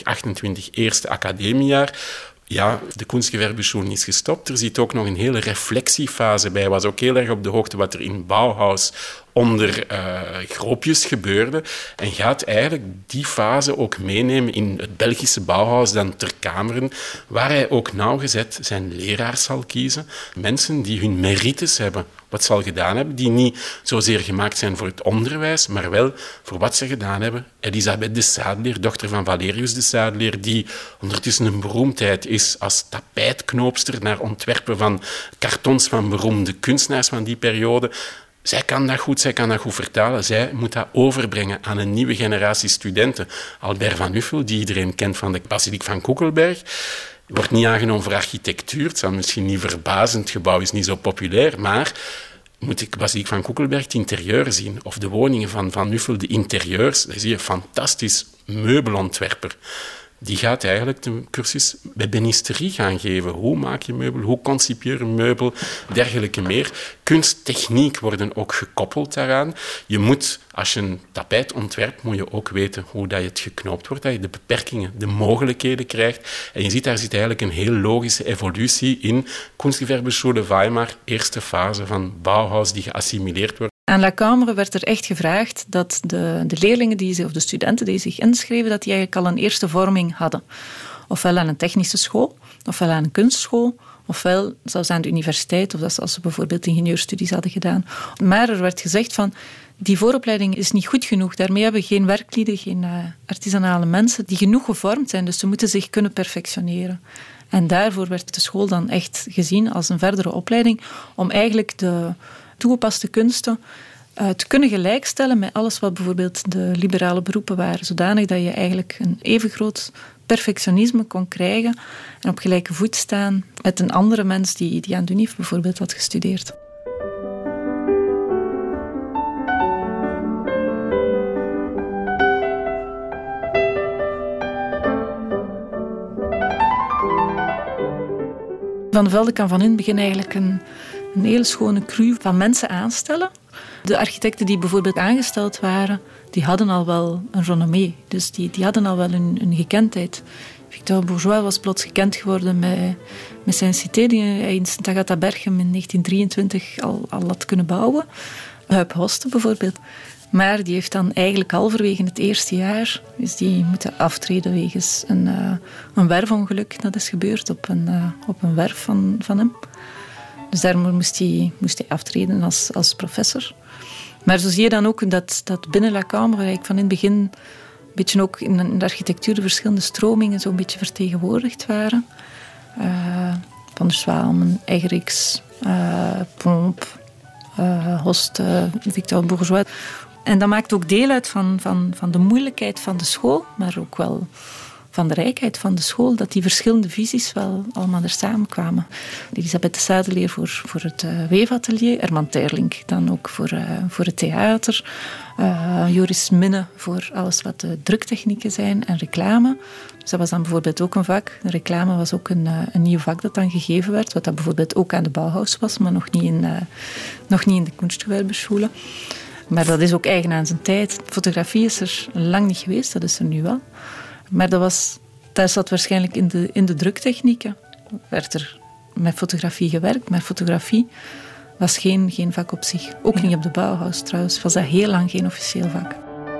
eerste academiejaar. Ja, de Kunstgewerbeschule is gestopt. Er zit ook nog een hele reflectiefase bij. Hij was ook heel erg op de hoogte wat er in Bauhaus onder groopjes gebeurde. En gaat eigenlijk die fase ook meenemen in het Belgische Bauhaus, dan Ter Kameren, waar hij ook nauwgezet zijn leraars zal kiezen. Mensen die hun merites hebben, wat ze al gedaan hebben, die niet zozeer gemaakt zijn voor het onderwijs, maar wel voor wat ze gedaan hebben. Elisabeth de Sadeleer, dochter van Valerius de Sadeleer, die ondertussen een beroemdheid is als tapijtknoopster naar ontwerpen van kartons van beroemde kunstenaars van die periode. Zij kan dat goed vertalen. Zij moet dat overbrengen aan een nieuwe generatie studenten. Albert van Uffel, die iedereen kent van de basiliek van Koekelberg, wordt niet aangenomen voor architectuur. Het zal misschien niet verbazen, het gebouw is niet zo populair, maar moet ik basiliek van Koekelberg het interieur zien, of de woningen van Uffel, de interieurs, dan zie je een fantastisch meubelontwerper. Die gaat eigenlijk de cursus ebenisterie gaan geven. Hoe maak je meubel? Hoe concipieer je een meubel? Dergelijke meer. Kunsttechniek worden ook gekoppeld daaraan. Je moet, als je een tapijt ontwerpt, moet je ook weten hoe dat het geknoopt wordt, dat je de beperkingen, de mogelijkheden krijgt. En je ziet, daar zit eigenlijk een heel logische evolutie in. Kunstgewerbeschule Weimar, eerste fase van Bauhaus die geassimileerd wordt. Aan La Cambre werd er echt gevraagd dat de leerlingen of de studenten die zich inschreven, dat die eigenlijk al een eerste vorming hadden. Ofwel aan een technische school, ofwel aan een kunstschool, ofwel zelfs aan de universiteit, of dat als ze bijvoorbeeld ingenieurstudies hadden gedaan. Maar er werd gezegd van, die vooropleiding is niet goed genoeg. Daarmee hebben we geen werklieden, geen artisanale mensen die genoeg gevormd zijn. Dus ze moeten zich kunnen perfectioneren. En daarvoor werd de school dan echt gezien als een verdere opleiding om eigenlijk de toegepaste kunsten te kunnen gelijkstellen met alles wat bijvoorbeeld de liberale beroepen waren. Zodanig dat je eigenlijk een even groot perfectionisme kon krijgen en op gelijke voet staan met een andere mens die aan de UNIF bijvoorbeeld had gestudeerd. Van de Velde kan van in het begin eigenlijk een hele schone crew van mensen aanstellen. De architecten die bijvoorbeeld aangesteld waren, die hadden al wel een renommee. Dus die hadden al wel een gekendheid. Victor Bourgeois was plots gekend geworden met zijn cité die hij in Sint-Agatha-Berchem in 1923 al had kunnen bouwen. Huip Hoste bijvoorbeeld. Maar die heeft dan eigenlijk halverwege het eerste jaar is die moeten aftreden wegens een werfongeluk. Dat is gebeurd op een werf van hem. Dus daarom moest hij aftreden als professor. Maar zo zie je dan ook dat binnen La Cambre eigenlijk van in het begin een beetje ook in de architectuur de verschillende stromingen zo'n beetje vertegenwoordigd waren. Van der Zwamen, Eggerichs, Pomp, Hoste, Victor Bourgeois. En dat maakt ook deel uit van de moeilijkheid van de school, maar ook wel van de rijkheid van de school, dat die verschillende visies wel allemaal er samenkwamen. Elisabeth de Sadeleer voor het weefatelier, Herman Terlink dan ook voor het theater, Joris Minne voor alles wat de druktechnieken zijn en reclame. Dus dat was dan bijvoorbeeld ook een vak. De reclame was ook een nieuw vak dat dan gegeven werd, wat dat bijvoorbeeld ook aan de Bauhaus was, maar nog niet in de Kunstgewerbeschule. Maar dat is ook eigen aan zijn tijd. Fotografie is er lang niet geweest, dat is er nu wel. Maar dat zat waarschijnlijk in de druktechnieken. Werd er met fotografie gewerkt, maar fotografie was geen vak op zich. Ook niet op de Bauhaus trouwens, was dat heel lang geen officieel vak.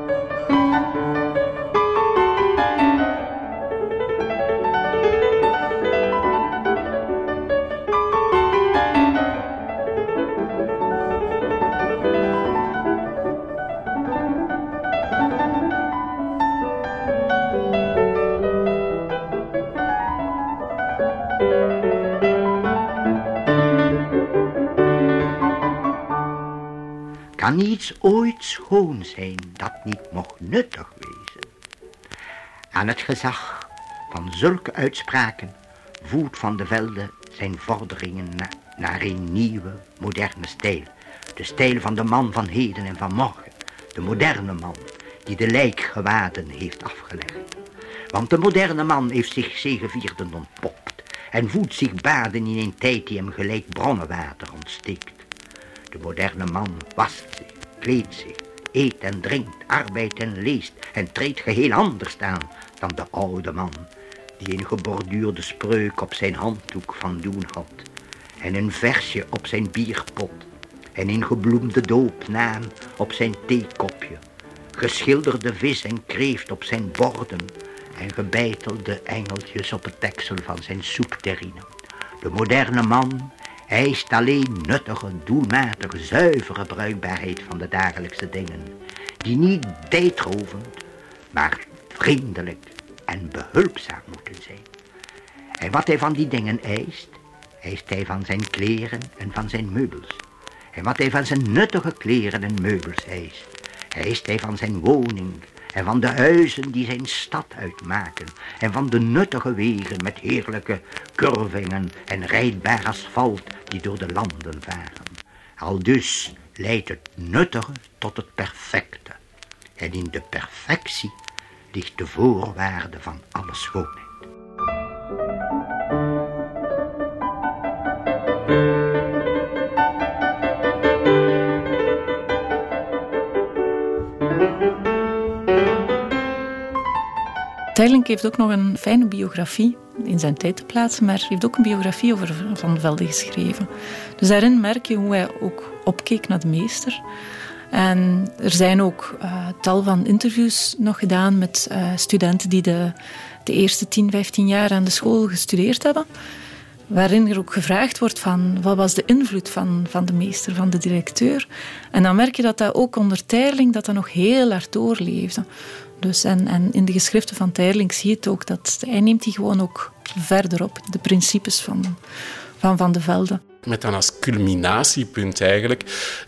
Kan iets ooit schoon zijn dat niet mocht nuttig wezen? Aan het gezag van zulke uitspraken voert Van de Velde zijn vorderingen naar een nieuwe, moderne stijl. De stijl van de man van heden en van morgen. De moderne man die de lijkgewaden heeft afgelegd. Want de moderne man heeft zich zegevierend ontpopt en voelt zich baden in een tijd die hem gelijk bronnenwater ontsteekt. De moderne man wast zich, kleedt zich, eet en drinkt, arbeidt en leest en treedt geheel anders aan dan de oude man die een geborduurde spreuk op zijn handdoek van doen had en een versje op zijn bierpot en een gebloemde doopnaam op zijn theekopje, geschilderde vis en kreeft op zijn borden en gebeitelde engeltjes op het deksel van zijn soepterrine. De moderne man eist alleen nuttige, doelmatige, zuivere bruikbaarheid van de dagelijkse dingen, die niet tijdrovend, maar vriendelijk en behulpzaam moeten zijn. En wat hij van die dingen eist hij van zijn kleren en van zijn meubels. En wat hij van zijn nuttige kleren en meubels eist hij van zijn woning en van de huizen die zijn stad uitmaken en van de nuttige wegen met heerlijke curvingen en rijdbaar asfalt die door de landen varen. Aldus leidt het nuttige tot het perfecte. En in de perfectie ligt de voorwaarde van alle schoonheid. Terlink heeft ook nog een fijne biografie in zijn tijd te plaatsen, maar heeft ook een biografie over Van de Velde geschreven. Dus daarin merk je hoe hij ook opkeek naar de meester. En er zijn ook tal van interviews nog gedaan met studenten die de eerste 10, 15 jaar aan de school gestudeerd hebben, waarin er ook gevraagd wordt van wat was de invloed van de meester, van de directeur. En dan merk je dat ook onder Terlink dat nog heel hard doorleefde. Dus en in de geschriften van Terlink zie je het ook, dat hij neemt die gewoon ook verder op, de principes van Van de Velde. Met dan als culminatiepunt eigenlijk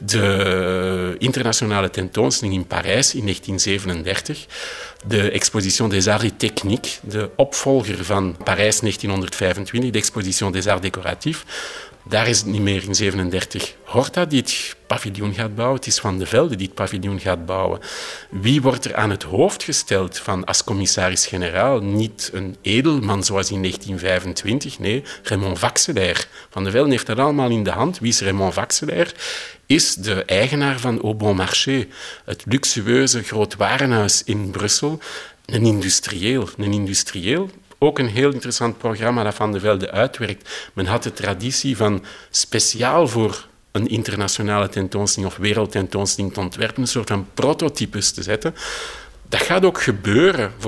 de internationale tentoonstelling in Parijs in 1937. De Exposition des Arts et Techniques, de opvolger van Parijs 1925, de Exposition des Arts Décoratifs. Daar is het niet meer in 1937 Horta die het paviljoen gaat bouwen. Het is Van de Velde die het paviljoen gaat bouwen. Wie wordt er aan het hoofd gesteld van als commissaris-generaal? Niet een edelman zoals in 1925, nee, Raymond Vaxelaire. Van de Velde heeft dat allemaal in de hand. Wie is Raymond Vaxelaire? Is de eigenaar van Au Bon Marché, het luxueuze groot warenhuis in Brussel. Een industrieel. Ook een heel interessant programma dat Van de Velde uitwerkt. Men had de traditie van speciaal voor een internationale tentoonstelling of wereldtentoonstelling te ontwerpen, een soort van prototypes te zetten. Dat gaat ook gebeuren voor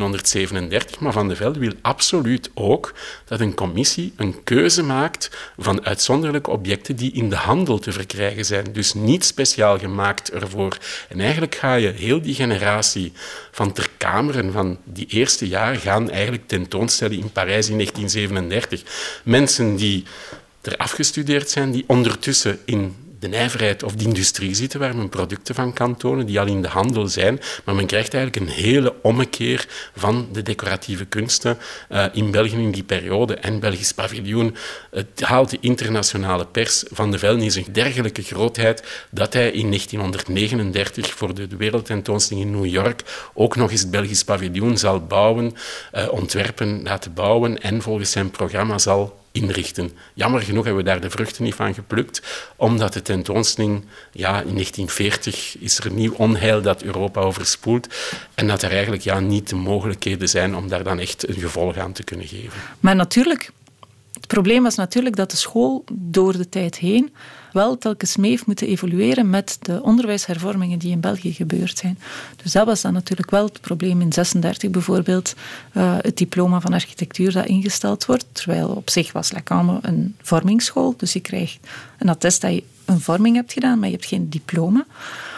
1937, maar Van de Velde wil absoluut ook dat een commissie een keuze maakt van uitzonderlijke objecten die in de handel te verkrijgen zijn. Dus niet speciaal gemaakt ervoor. En eigenlijk ga je heel die generatie van ter Kameren van die eerste jaar gaan eigenlijk tentoonstellen in Parijs in 1937. Mensen die er afgestudeerd zijn, die ondertussen in de nijverheid of de industrie zitten waar men producten van kan tonen, die al in de handel zijn. Maar men krijgt eigenlijk een hele ommekeer van de decoratieve kunsten in België in die periode. En Belgisch paviljoen, het haalt de internationale pers. Van de Velde is een dergelijke grootheid dat hij in 1939 voor de wereldtentoonstelling in New York ook nog eens het Belgisch paviljoen zal bouwen, ontwerpen, laten bouwen en volgens zijn programma zal inrichten. Jammer genoeg hebben we daar de vruchten niet van geplukt, omdat de tentoonstelling, in 1940 is er nieuw onheil dat Europa overspoelt en dat er eigenlijk niet de mogelijkheden zijn om daar dan echt een gevolg aan te kunnen geven. Maar natuurlijk, het probleem was natuurlijk dat de school door de tijd heen wel telkens mee heeft moeten evolueren met de onderwijshervormingen die in België gebeurd zijn. Dus dat was dan natuurlijk wel het probleem in 1936 bijvoorbeeld, het diploma van architectuur dat ingesteld wordt, terwijl op zich was La Cambre een vormingsschool, dus je krijgt een attest dat je een vorming hebt gedaan, maar je hebt geen diploma.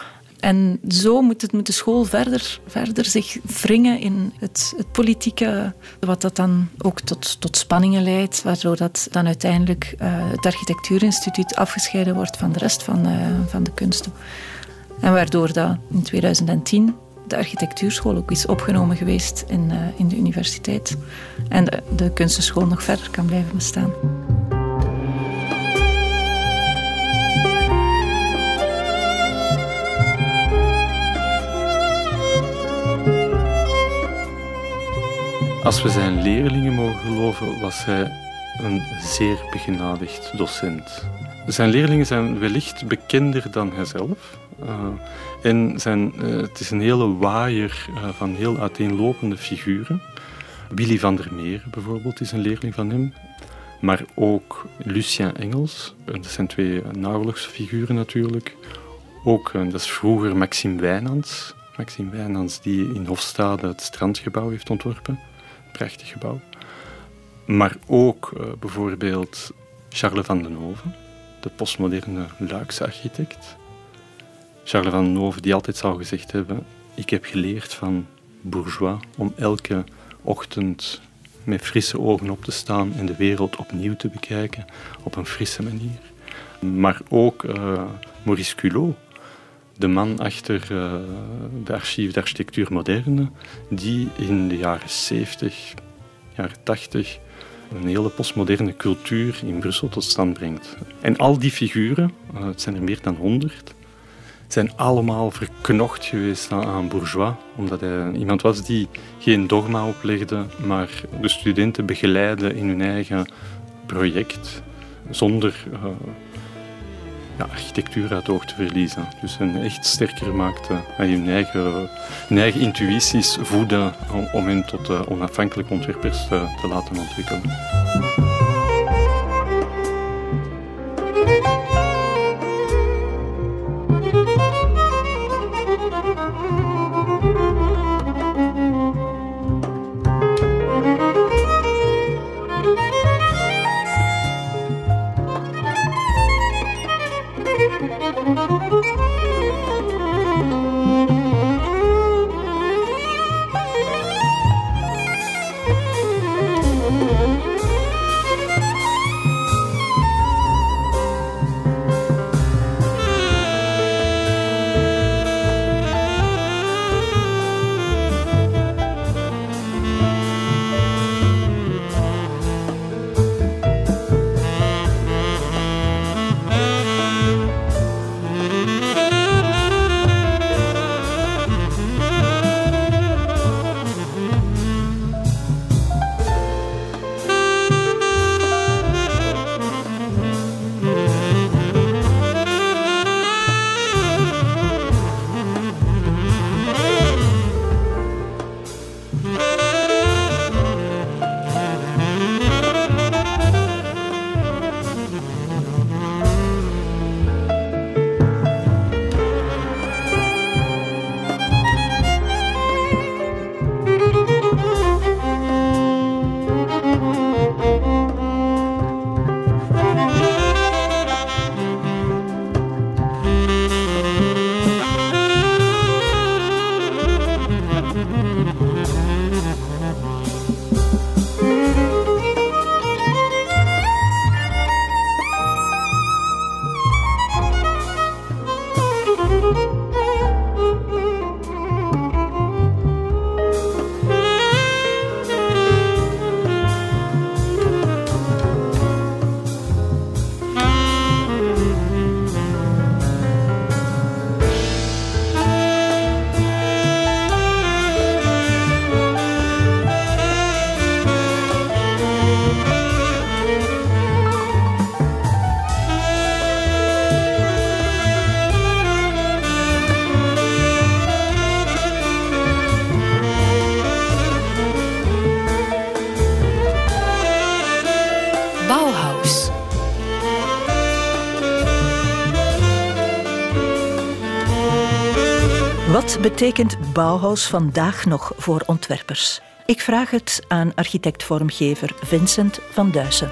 En zo moet de school verder zich wringen in het politieke, wat dat dan ook tot spanningen leidt, waardoor dat dan uiteindelijk het architectuurinstituut afgescheiden wordt van de rest van de kunsten. En waardoor dat in 2010 de architectuurschool ook is opgenomen geweest in de universiteit. En de kunstenschool nog verder kan blijven bestaan. Als we zijn leerlingen mogen geloven, was hij een zeer begenadigd docent. Zijn leerlingen zijn wellicht bekender dan hijzelf. Het is een hele waaier van heel uiteenlopende figuren. Willy van der Meer bijvoorbeeld is een leerling van hem. Maar ook Lucien Engels. Dat zijn twee naoorlogsfiguren natuurlijk. Ook, dat is vroeger Maxime Wijnands. Maxime Wijnands die in Hofstade het strandgebouw heeft ontworpen. Prachtig gebouw. Maar ook bijvoorbeeld Charles van den Hove, de postmoderne Luikse architect. Charles van den Hove die altijd zou gezegd hebben, ik heb geleerd van Bourgeois om elke ochtend met frisse ogen op te staan en de wereld opnieuw te bekijken op een frisse manier. Maar ook Maurice Culot, de man achter de archief d'architectuur moderne, die in de jaren 70, jaren 80 een hele postmoderne cultuur in Brussel tot stand brengt. En al die figuren, het zijn er meer dan 100, zijn allemaal verknocht geweest aan Bourgeois, omdat hij iemand was die geen dogma oplegde, maar de studenten begeleidde in hun eigen project, zonder architectuur uit het oog te verliezen. Dus hen echt sterker maakte en hun eigen intuïties voeden om hen tot onafhankelijke ontwerpers te laten ontwikkelen. Bauhaus. Wat betekent Bauhaus vandaag nog voor ontwerpers? Ik vraag het aan architect-vormgever Vincent van Duyssen.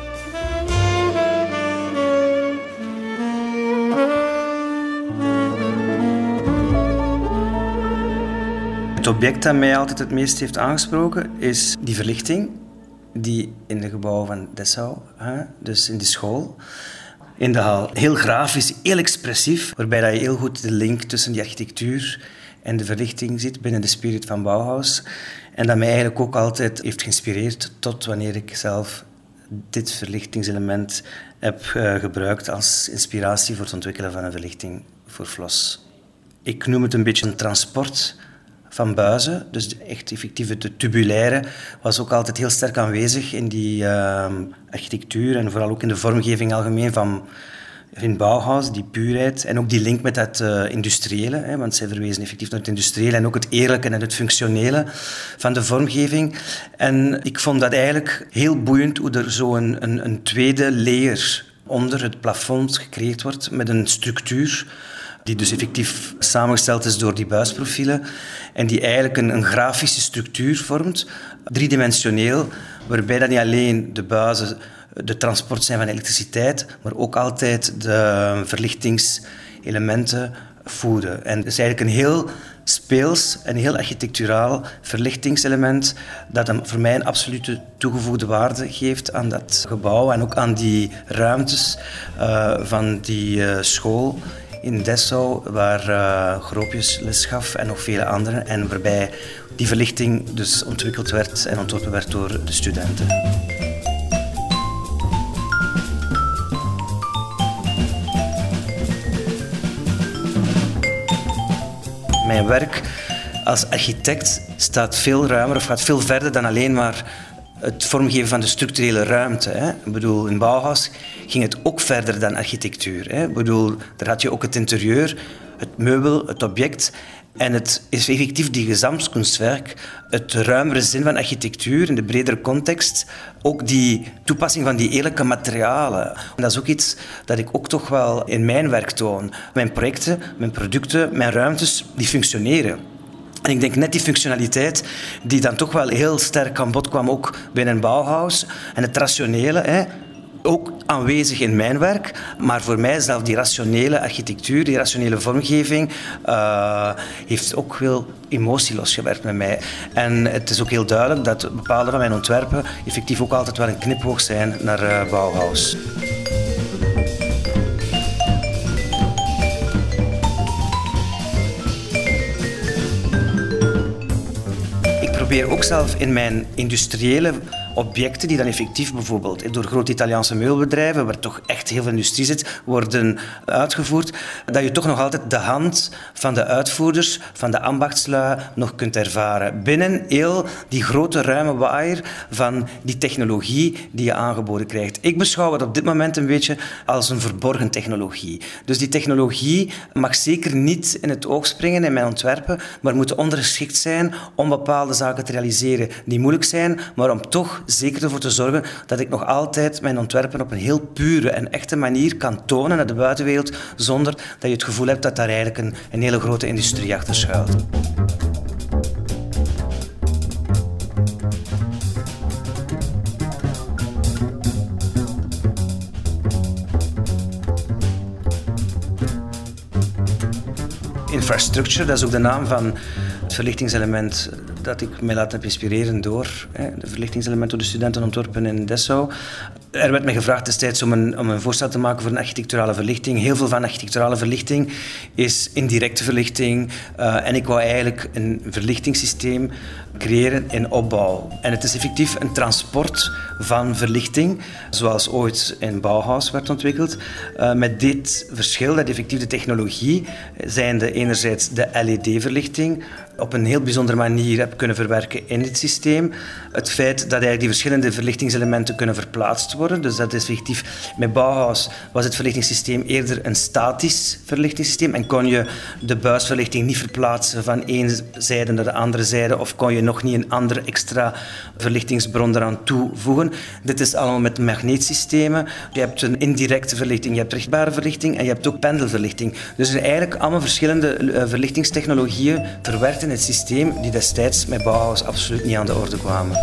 Het object dat mij altijd het meest heeft aangesproken is die verlichting die in de gebouwen van Dessau, dus in de school, in de hal. Heel grafisch, heel expressief, waarbij dat je heel goed de link tussen die architectuur en de verlichting ziet binnen de spirit van Bauhaus. En dat mij eigenlijk ook altijd heeft geïnspireerd tot wanneer ik zelf dit verlichtingselement heb gebruikt als inspiratie voor het ontwikkelen van een verlichting voor Flos. Ik noem het een beetje een transport van buizen. Dus de echt effectieve de tubulaire was ook altijd heel sterk aanwezig in die architectuur en vooral ook in de vormgeving algemeen in Bauhaus, die puurheid en ook die link met het industriële, want zij verwezen effectief naar het industriële en ook het eerlijke en het functionele van de vormgeving. En ik vond dat eigenlijk heel boeiend hoe er zo een tweede layer onder het plafond gecreëerd wordt met een structuur die dus effectief samengesteld is door die buisprofielen en die eigenlijk een grafische structuur vormt, driedimensioneel, waarbij dat niet alleen de buizen de transport zijn van elektriciteit, maar ook altijd de verlichtingselementen voeden. En het is eigenlijk een heel speels en heel architecturaal verlichtingselement dat voor mij een absolute toegevoegde waarde geeft aan dat gebouw en ook aan die ruimtes van die school in Dessau, waar Gropius les gaf en nog vele anderen. En waarbij die verlichting dus ontwikkeld werd en ontworpen werd door de studenten. Mijn werk als architect staat veel ruimer of gaat veel verder dan alleen maar het vormgeven van de structurele ruimte. Ik bedoel, in Bauhaus ging het ook verder dan architectuur. Ik bedoel, daar had je ook het interieur, het meubel, het object. En het is effectief die gezamtkunstwerk, het ruimere zin van architectuur in de bredere context, ook die toepassing van die eerlijke materialen. En dat is ook iets dat ik ook toch wel in mijn werk toon. Mijn projecten, mijn producten, mijn ruimtes, die functioneren. En ik denk net die functionaliteit die dan toch wel heel sterk aan bod kwam ook binnen Bauhaus en het rationele, ook aanwezig in mijn werk, maar voor mij zelf die rationele architectuur, die rationele vormgeving, heeft ook veel emotie losgewerkt met mij. En het is ook heel duidelijk dat bepaalde van mijn ontwerpen effectief ook altijd wel een knipoog zijn naar Bauhaus. Ik probeer ook zelf in mijn industriële objecten die dan effectief bijvoorbeeld door grote Italiaanse meubelbedrijven, waar toch echt heel veel industrie zit, worden uitgevoerd, dat je toch nog altijd de hand van de uitvoerders, van de ambachtslui nog kunt ervaren. Binnen heel die grote ruime waaier van die technologie die je aangeboden krijgt. Ik beschouw het op dit moment een beetje als een verborgen technologie. Dus die technologie mag zeker niet in het oog springen in mijn ontwerpen, maar moet ondergeschikt zijn om bepaalde zaken te realiseren die moeilijk zijn, maar om toch zeker ervoor te zorgen dat ik nog altijd mijn ontwerpen op een heel pure en echte manier kan tonen naar de buitenwereld, zonder dat je het gevoel hebt dat daar eigenlijk een hele grote industrie achter schuilt. Infrastructure, dat is ook de naam van het verlichtingselement dat ik mij laat heb inspireren door de verlichtingselement door de studenten ontworpen in Dessau. Er werd mij gevraagd destijds om een voorstel te maken voor een architecturale verlichting. Heel veel van architecturale verlichting is indirecte verlichting. En ik wou eigenlijk een verlichtingssysteem creëren in opbouw. En het is effectief een transport van verlichting, zoals ooit in Bauhaus werd ontwikkeld. Met dit verschil dat effectief de technologie, zijnde enerzijds de LED-verlichting, op een heel bijzondere manier heb kunnen verwerken in dit systeem. Het feit dat eigenlijk die verschillende verlichtingselementen kunnen verplaatst worden. Dus dat is effectief, met Bauhaus was het verlichtingssysteem eerder een statisch verlichtingssysteem en kon je de buisverlichting niet verplaatsen van één zijde naar de andere zijde of kon je nog niet een andere extra verlichtingsbron eraan toevoegen. Dit is allemaal met magneetsystemen. Je hebt een indirecte verlichting, je hebt richtbare verlichting en je hebt ook pendelverlichting. Dus er zijn eigenlijk allemaal verschillende verlichtingstechnologieën verwerkt in het systeem die destijds met Bauhaus absoluut niet aan de orde kwamen.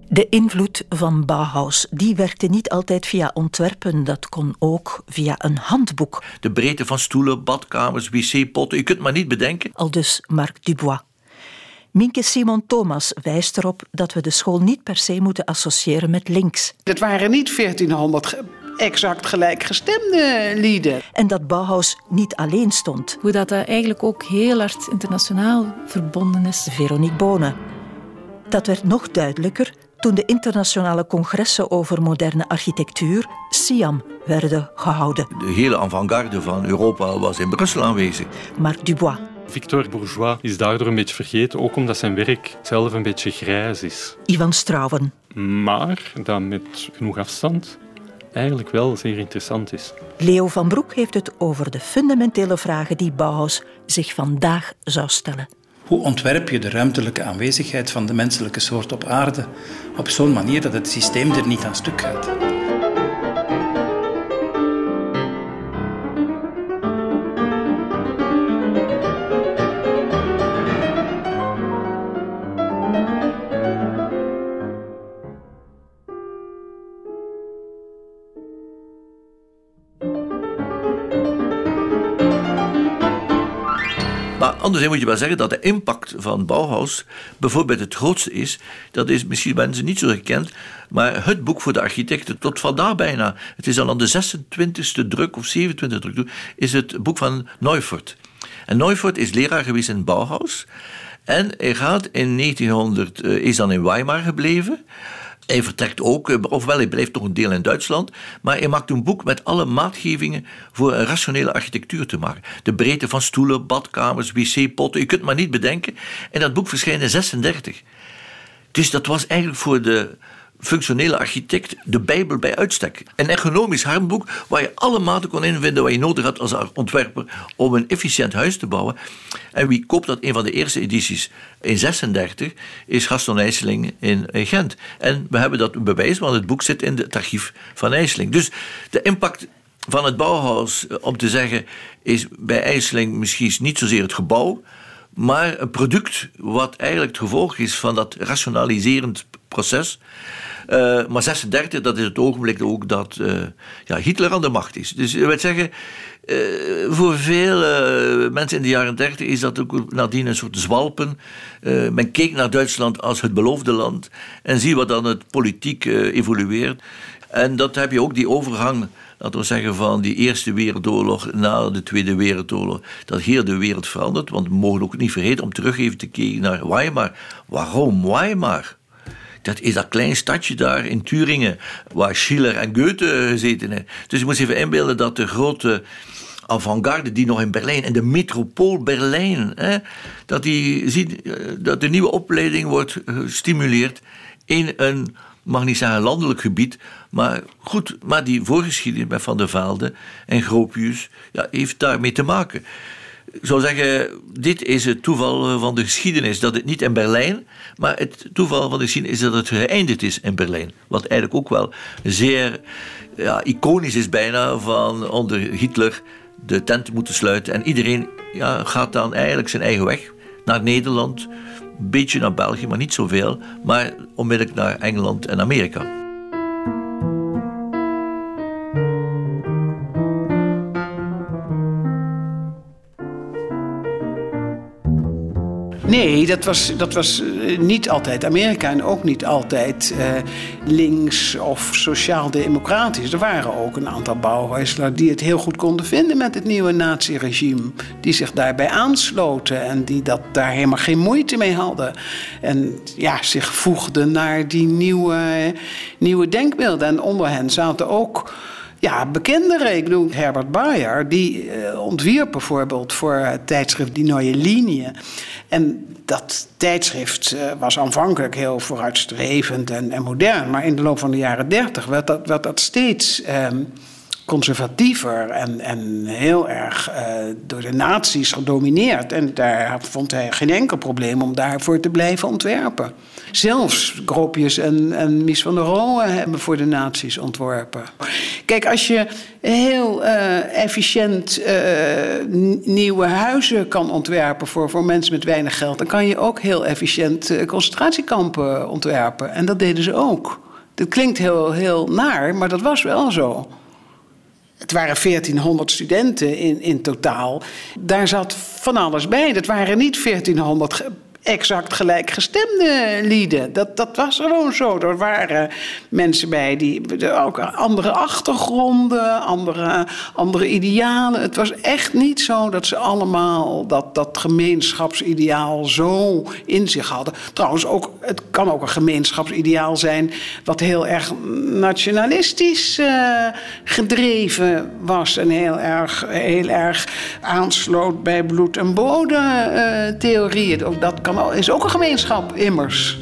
De invloed van Bauhaus, die werkte niet altijd via ontwerpen. Dat kon ook via een handboek. De breedte van stoelen, badkamers, wc-potten, je kunt het maar niet bedenken. Aldus Marc Dubois. Mienke Simon Thomas wijst erop dat we de school niet per se moeten associëren met links. Het waren niet 1400 exact gelijkgestemde lieden. En dat Bauhaus niet alleen stond. Hoe dat eigenlijk ook heel hard internationaal verbonden is. Veronique Bonen. Dat werd nog duidelijker toen de internationale congressen over moderne architectuur, SIAM, werden gehouden. De hele avant-garde van Europa was in Brussel aanwezig. Marc Dubois. Victor Bourgeois is daardoor een beetje vergeten, ook omdat zijn werk zelf een beetje grijs is. Ivan Strouwen. Maar dat met genoeg afstand eigenlijk wel zeer interessant is. Leo van Broek heeft het over de fundamentele vragen die Bauhaus zich vandaag zou stellen. Hoe ontwerp je de ruimtelijke aanwezigheid van de menselijke soort op aarde op zo'n manier dat het systeem er niet aan stuk gaat? Anderzijds moet je wel zeggen dat de impact van Bauhaus bijvoorbeeld het grootste is. Dat is misschien mensen niet zo gekend, maar het boek voor de architecten tot vandaag bijna. Het is al aan de 26e druk of 27e druk, is het boek van Neufert. En Neufert is leraar geweest in Bauhaus. En hij gaat in 1900, is dan in Weimar gebleven. Hij vertrekt ook, ofwel hij blijft nog een deel in Duitsland, maar hij maakt een boek met alle maatgevingen voor een rationele architectuur te maken. De breedte van stoelen, badkamers, wc-potten, je kunt het maar niet bedenken. En dat boek verschijnt in 1936. Dus dat was eigenlijk voor de functionele architect de Bijbel bij uitstek. Een ergonomisch handboek waar je alle maten kon invinden wat je nodig had als ontwerper om een efficiënt huis te bouwen. En wie koopt dat? Een van de eerste edities in 1936 is Gaston Eijsseling in Gent. En we hebben dat bewijs, want het boek zit in het archief van Eijsseling. Dus de impact van het Bauhaus, om te zeggen, is bij Eijsseling misschien niet zozeer het gebouw, maar een product wat eigenlijk het gevolg is van dat rationaliserend proces. Maar 36, dat is het ogenblik ook dat Hitler aan de macht is. Dus ik wil zeggen, voor veel mensen in de jaren 30 is dat ook nadien een soort zwalpen. Men keek naar Duitsland als het beloofde land en zie wat dan het politiek evolueert. En dat heb je ook, die overgang, laten we zeggen, van die Eerste Wereldoorlog naar de Tweede Wereldoorlog. Dat heel de wereld verandert, want we mogen ook niet vergeten om terug even te kijken naar Weimar. Waarom Weimar? Dat is dat klein stadje daar in Thüringen, waar Schiller en Goethe gezeten hebben. Dus je moet je even inbeelden dat de grote avant-garde die nog in Berlijn, en de metropool Berlijn, dat die ziet dat de nieuwe opleiding wordt gestimuleerd in een, mag niet zeggen landelijk gebied, maar goed, maar die voorgeschiedenis met Van der Velde en Gropius heeft daarmee te maken. Ik zou zeggen, dit is het toeval van de geschiedenis, dat het niet in Berlijn, maar het toeval van de geschiedenis is dat het geëindigd is in Berlijn. Wat eigenlijk ook wel zeer iconisch is bijna, van onder Hitler de tent moeten sluiten. En iedereen gaat dan eigenlijk zijn eigen weg naar Nederland, een beetje naar België, maar niet zoveel, maar onmiddellijk naar Engeland en Amerika. Nee, dat was niet altijd Amerika en ook niet altijd links of sociaal-democratisch. Er waren ook een aantal Bauhausler die het heel goed konden vinden met het nieuwe nazi-regime. Die zich daarbij aansloten en die daar helemaal geen moeite mee hadden. En zich voegden naar die nieuwe denkbeelden. En onder hen zaten ook bekenderen. Ik bedoel, Herbert Bayer, die ontwierp bijvoorbeeld voor het tijdschrift Die Neue Linie. En dat tijdschrift was aanvankelijk heel vooruitstrevend en modern. Maar in de loop van de jaren 30 werd dat steeds conservatiever en heel erg door de nazi's gedomineerd. En daar vond hij geen enkel probleem om daarvoor te blijven ontwerpen. Zelfs Gropius en Mies van der Rohe hebben voor de nazi's ontworpen. Kijk, als je heel efficiënt nieuwe huizen kan ontwerpen voor mensen met weinig geld, dan kan je ook heel efficiënt concentratiekampen ontwerpen. En dat deden ze ook. Dat klinkt heel naar, maar dat was wel zo. Het waren 1400 studenten in totaal. Daar zat van alles bij. Dat waren niet 1400 exact gelijkgestemde lieden. Dat was gewoon zo. Er waren mensen bij die ook andere achtergronden, andere idealen. Het was echt niet zo dat ze allemaal dat gemeenschapsideaal zo in zich hadden. Trouwens, het kan ook een gemeenschapsideaal zijn wat heel erg nationalistisch gedreven was en heel erg aansloot bij bloed- en bodemtheorieën. Ook dat is ook een gemeenschap, immers.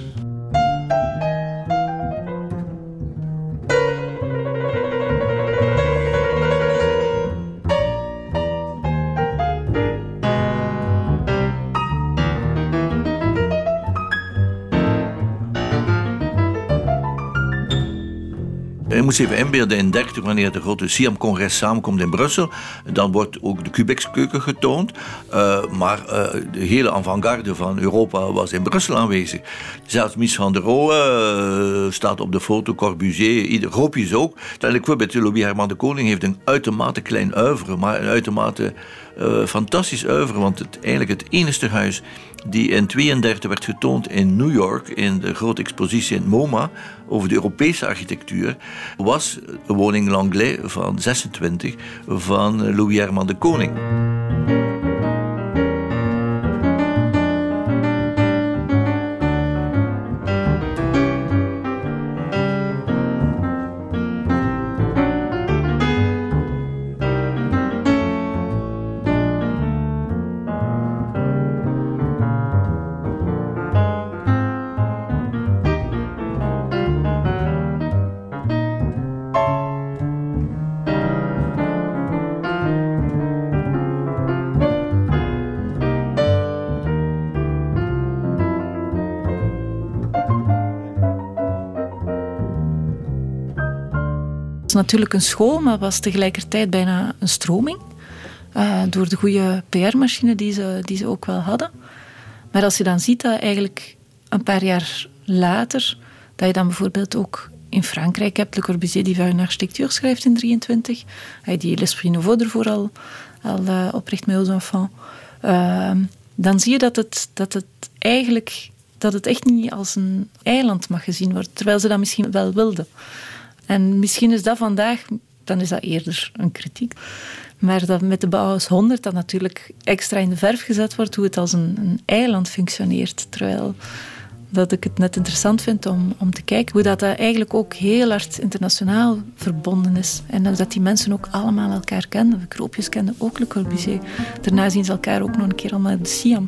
Je moet je even inbeelden in 1930, wanneer de grote Siam-congres samenkomt in Brussel. Dan wordt ook de Cubex-keuken getoond. Maar de hele avant-garde van Europa was in Brussel aanwezig. Zelfs Mies van der Rohe staat op de foto, Corbusier, Gropius ook. Bijvoorbeeld Louis Herman de Koning heeft een uitermate klein oeuvre, maar een uitermate fantastisch oeuvre. Want eigenlijk het enige huis die in 1932 werd getoond in New York, in de grote expositie in MoMA, over de Europese architectuur, was de woning Langlais van 26 van Louis Herman de Koning. Het was natuurlijk een school, maar was tegelijkertijd bijna een stroming. Door de goede PR-machine die ze ook wel hadden. Maar als je dan ziet dat eigenlijk een paar jaar later, dat je dan bijvoorbeeld ook in Frankrijk hebt, Le Corbusier die van architectuur schrijft in 1923, die L'Esprit Nouveau ervoor al opricht met Aux Enfants, dan zie je dat het echt niet als een eiland mag gezien worden, terwijl ze dat misschien wel wilden. En misschien is dat vandaag, dan is dat eerder een kritiek. Maar dat met de Bauhaus 100 dat natuurlijk extra in de verf gezet wordt, hoe het als een eiland functioneert. Terwijl dat ik het net interessant vind om te kijken hoe dat eigenlijk ook heel hard internationaal verbonden is. En dat die mensen ook allemaal elkaar kenden. Gropius kende ook Le Corbusier. Daarna zien ze elkaar ook nog een keer allemaal in de Siam.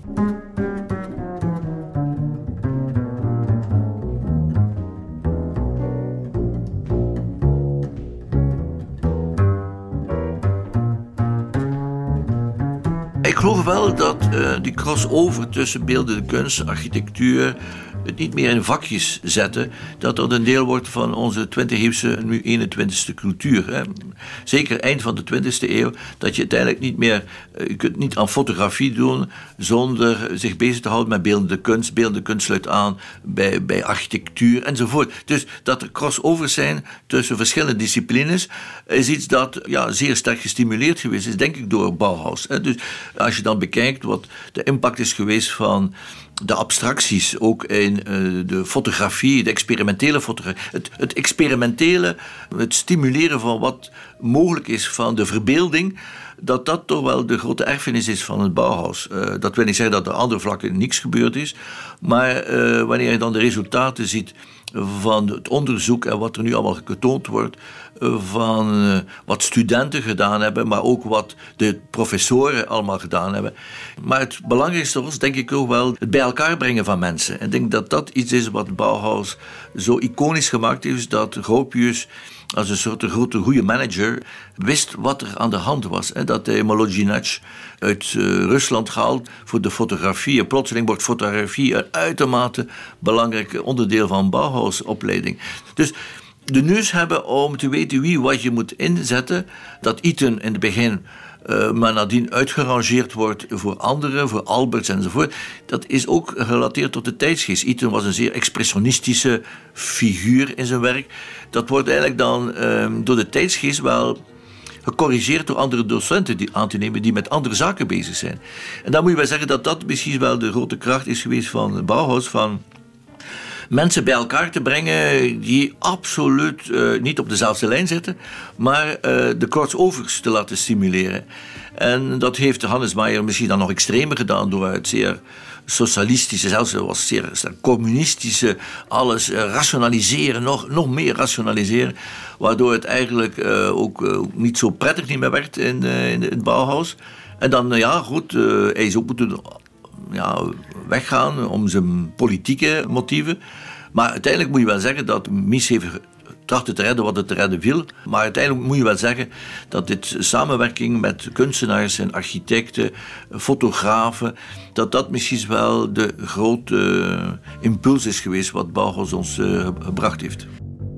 Ik geloof wel dat die crossover tussen beeldende kunst, architectuur, het niet meer in vakjes zetten, dat dat een deel wordt van onze 20e, nu 21e cultuur. Hè. Zeker eind van de 20e eeuw, dat je uiteindelijk niet meer, je kunt niet aan fotografie doen zonder zich bezig te houden met beeldende kunst. Beeldende kunst sluit aan bij architectuur enzovoort. Dus dat er crossovers zijn tussen verschillende disciplines is iets dat zeer sterk gestimuleerd geweest is, denk ik, door Bauhaus. Hè. Dus als je dan bekijkt wat de impact is geweest van de abstracties, ook in de fotografie, de experimentele fotografie. Het experimentele, het stimuleren van wat mogelijk is van de verbeelding, dat toch wel de grote erfenis is van het Bauhaus. Dat wil niet zeggen dat er andere vlakken niks gebeurd is, maar wanneer je dan de resultaten ziet van het onderzoek en wat er nu allemaal getoond wordt, van wat studenten gedaan hebben, maar ook wat de professoren allemaal gedaan hebben. Maar het belangrijkste was, denk ik ook wel, het bij elkaar brengen van mensen. En ik denk dat dat iets is wat Bauhaus zo iconisch gemaakt heeft, dat Gropius als een soort grote goede manager, wist wat er aan de hand was. Dat hij Molodinac uit Rusland haalt voor de fotografie. En plotseling wordt fotografie een uitermate belangrijk onderdeel van Bauhaus-opleiding. Dus de neus hebben om te weten wie wat je moet inzetten, dat Eaton in het begin maar nadien uitgerangeerd wordt voor anderen, voor Alberts enzovoort. Dat is ook gerelateerd tot de tijdsgeest. Eaton was een zeer expressionistische figuur in zijn werk. Dat wordt eigenlijk dan door de tijdsgeest wel gecorrigeerd door andere docenten die aan te nemen die met andere zaken bezig zijn. En dan moet je wel zeggen dat dat misschien wel de grote kracht is geweest van Bauhaus, van mensen bij elkaar te brengen die absoluut niet op dezelfde lijn zitten, maar de crossovers te laten stimuleren. En dat heeft Hannes Meijer misschien dan nog extremer gedaan door het zeer socialistische, zelfs was zeer communistische, alles rationaliseren, nog meer rationaliseren, waardoor het eigenlijk ook niet zo prettig niet meer werd in het Bauhaus. En dan, hij is ook moeten weggaan om zijn politieke motieven. Maar uiteindelijk moet je wel zeggen dat Mies heeft trachten te redden wat het te redden viel. Maar uiteindelijk moet je wel zeggen dat dit samenwerking met kunstenaars en architecten, fotografen, dat misschien wel de grote impuls is geweest wat Bauhaus ons gebracht heeft.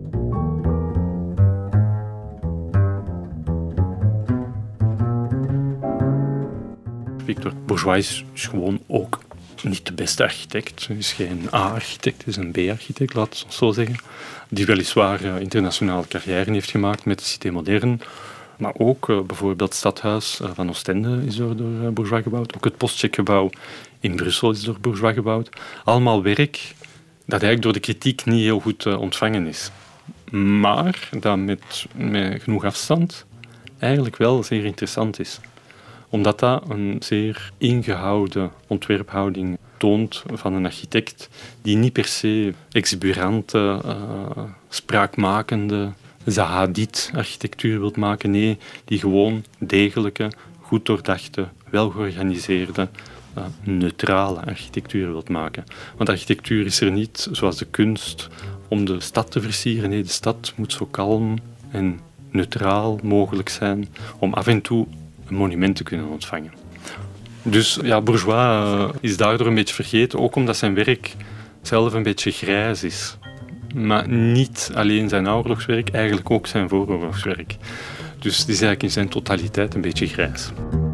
Victor Bourgeois is gewoon ook niet de beste architect. Hij is geen A-architect, hij is een B-architect, laat het zo zeggen. Die weliswaar internationale carrière heeft gemaakt met de Cité Moderne. Maar ook bijvoorbeeld het stadhuis van Oostende is door Bourgeois gebouwd. Ook het Postcheckgebouw in Brussel is door Bourgeois gebouwd. Allemaal werk dat eigenlijk door de kritiek niet heel goed ontvangen is. Maar dat met genoeg afstand eigenlijk wel zeer interessant is. Omdat dat een zeer ingehouden ontwerphouding toont van een architect die niet per se exuberante, spraakmakende Zahadid-architectuur wilt maken. Nee, die gewoon degelijke, goed doordachte, welgeorganiseerde, neutrale architectuur wilt maken. Want architectuur is er niet, zoals de kunst, om de stad te versieren. Nee, de stad moet zo kalm en neutraal mogelijk zijn om af en toe een monument te kunnen ontvangen. Dus ja, Bourgeois is daardoor een beetje vergeten, ook omdat zijn werk zelf een beetje grijs is. Maar niet alleen zijn oorlogswerk, eigenlijk ook zijn vooroorlogswerk. Dus die is eigenlijk in zijn totaliteit een beetje grijs.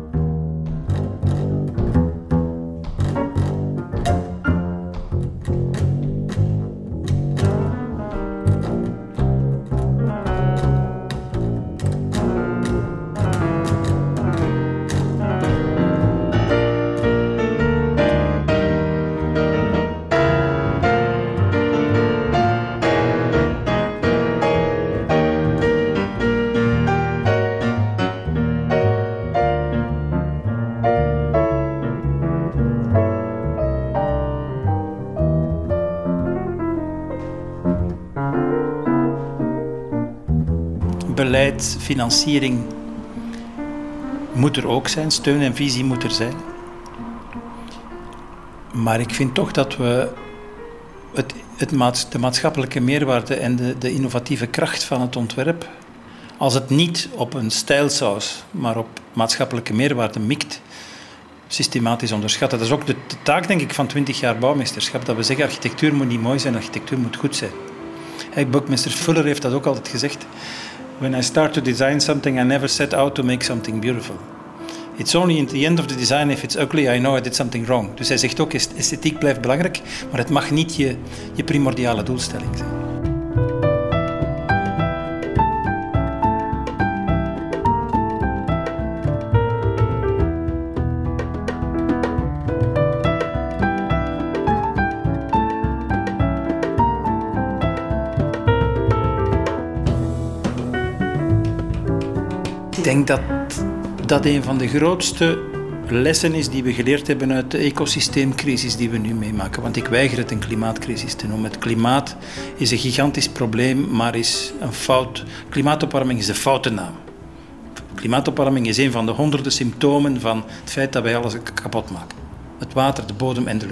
Beleid, financiering moet er ook zijn, steun en visie moet er zijn. Maar ik vind toch dat we de maatschappelijke meerwaarde en de innovatieve kracht van het ontwerp, als het niet op een stijlsaus, maar op maatschappelijke meerwaarde mikt, systematisch onderschatten. Dat is ook de taak, denk ik, van 20 jaar bouwmeesterschap, dat we zeggen architectuur moet niet mooi zijn, architectuur moet goed zijn. Buckminster Fuller heeft dat ook altijd gezegd. When I start to design something, I never set out to make something beautiful. It's only at the end of the design, if it's ugly, I know I did something wrong. Dus hij zegt ook, esthetiek blijft belangrijk, maar het mag niet je primordiale doelstelling zijn. Ik denk dat een van de grootste lessen is die we geleerd hebben uit de ecosysteemcrisis die we nu meemaken. Want ik weiger het een klimaatcrisis te noemen. Het klimaat is een gigantisch probleem, maar is een fout. Klimaatopwarming is de foute naam. Klimaatopwarming is een van de honderden symptomen van het feit dat wij alles kapot maken. Het water, de bodem en de lucht.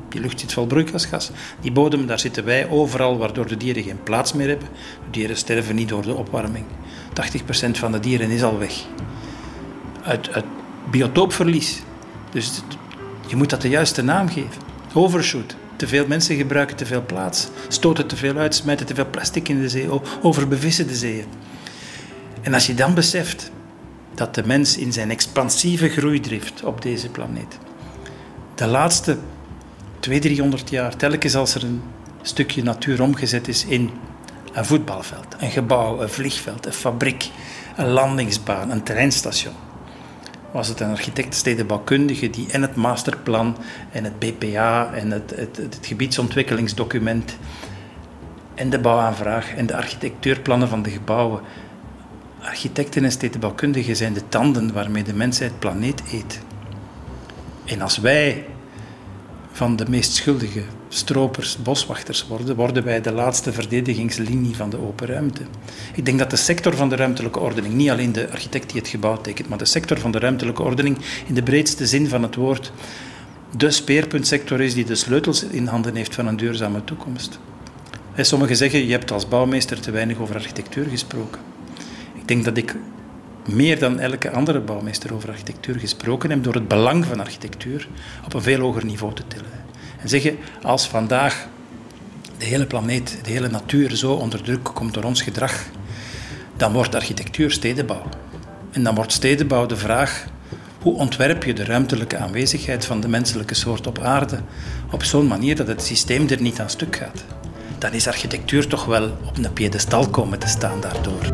Die lucht zit vol broeikasgas. Die bodem, daar zitten wij overal, waardoor de dieren geen plaats meer hebben. De dieren sterven niet door de opwarming. 80% van de dieren is al weg. Uit biotoopverlies. Dus je moet dat de juiste naam geven. Overshoot. Te veel mensen gebruiken te veel plaats. Stoten te veel uit, smijten te veel plastic in de zee. Overbevissen de zeeën. En als je dan beseft dat de mens in zijn expansieve groeidrift op deze planeet de laatste 200-300 jaar, telkens als er een stukje natuur omgezet is in een voetbalveld, een gebouw, een vliegveld, een fabriek, een landingsbaan, een treinstation, was het een architect, stedenbouwkundige die en het masterplan en het BPA en het gebiedsontwikkelingsdocument en de bouwaanvraag en de architectuurplannen van de gebouwen. Architecten en stedenbouwkundigen zijn de tanden waarmee de mensheid planeet eet. En als wij van de meest schuldige stropers, boswachters worden wij de laatste verdedigingslinie van de open ruimte. Ik denk dat de sector van de ruimtelijke ordening, niet alleen de architect die het gebouw tekent, maar de sector van de ruimtelijke ordening in de breedste zin van het woord, de speerpuntsector is die de sleutels in handen heeft van een duurzame toekomst. En sommigen zeggen, je hebt als bouwmeester te weinig over architectuur gesproken. Ik denk dat ik meer dan elke andere bouwmeester over architectuur gesproken heb door het belang van architectuur op een veel hoger niveau te tillen. En zeggen, als vandaag de hele planeet, de hele natuur zo onder druk komt door ons gedrag, dan wordt architectuur stedenbouw. En dan wordt stedenbouw de vraag, hoe ontwerp je de ruimtelijke aanwezigheid van de menselijke soort op aarde op zo'n manier dat het systeem er niet aan stuk gaat. Dan is architectuur toch wel op een piedestal komen te staan daardoor.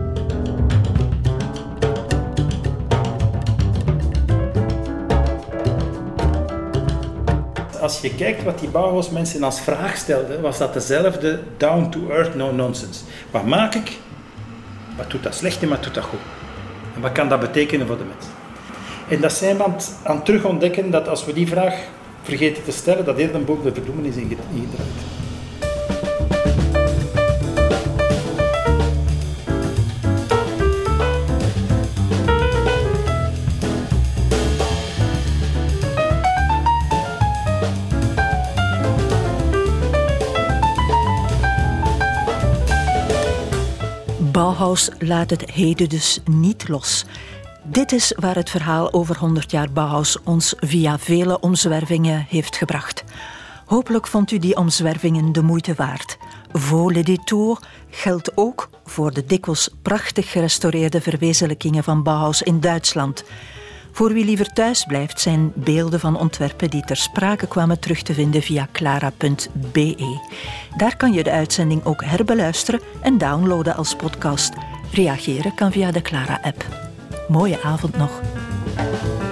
Als je kijkt wat die Bauhaus-mensen als vraag stelden, was dat dezelfde down-to-earth, no-nonsense. Wat maak ik? Wat doet dat slecht en wat doet dat goed? En wat kan dat betekenen voor de mens? En dat zijn we aan het terugontdekken dat als we die vraag vergeten te stellen, dat heel een boek de verdoemenis ingedraaid. Bauhaus laat het heden dus niet los. Dit is waar het verhaal over 100 jaar Bauhaus ons via vele omzwervingen heeft gebracht. Hopelijk vond u die omzwervingen de moeite waard. Vaut le détour geldt ook voor de dikwijls prachtig gerestaureerde verwezenlijkingen van Bauhaus in Duitsland. Voor wie liever thuis blijft, zijn beelden van ontwerpen die ter sprake kwamen terug te vinden via clara.be. Daar kan je de uitzending ook herbeluisteren en downloaden als podcast. Reageren kan via de Clara-app. Mooie avond nog.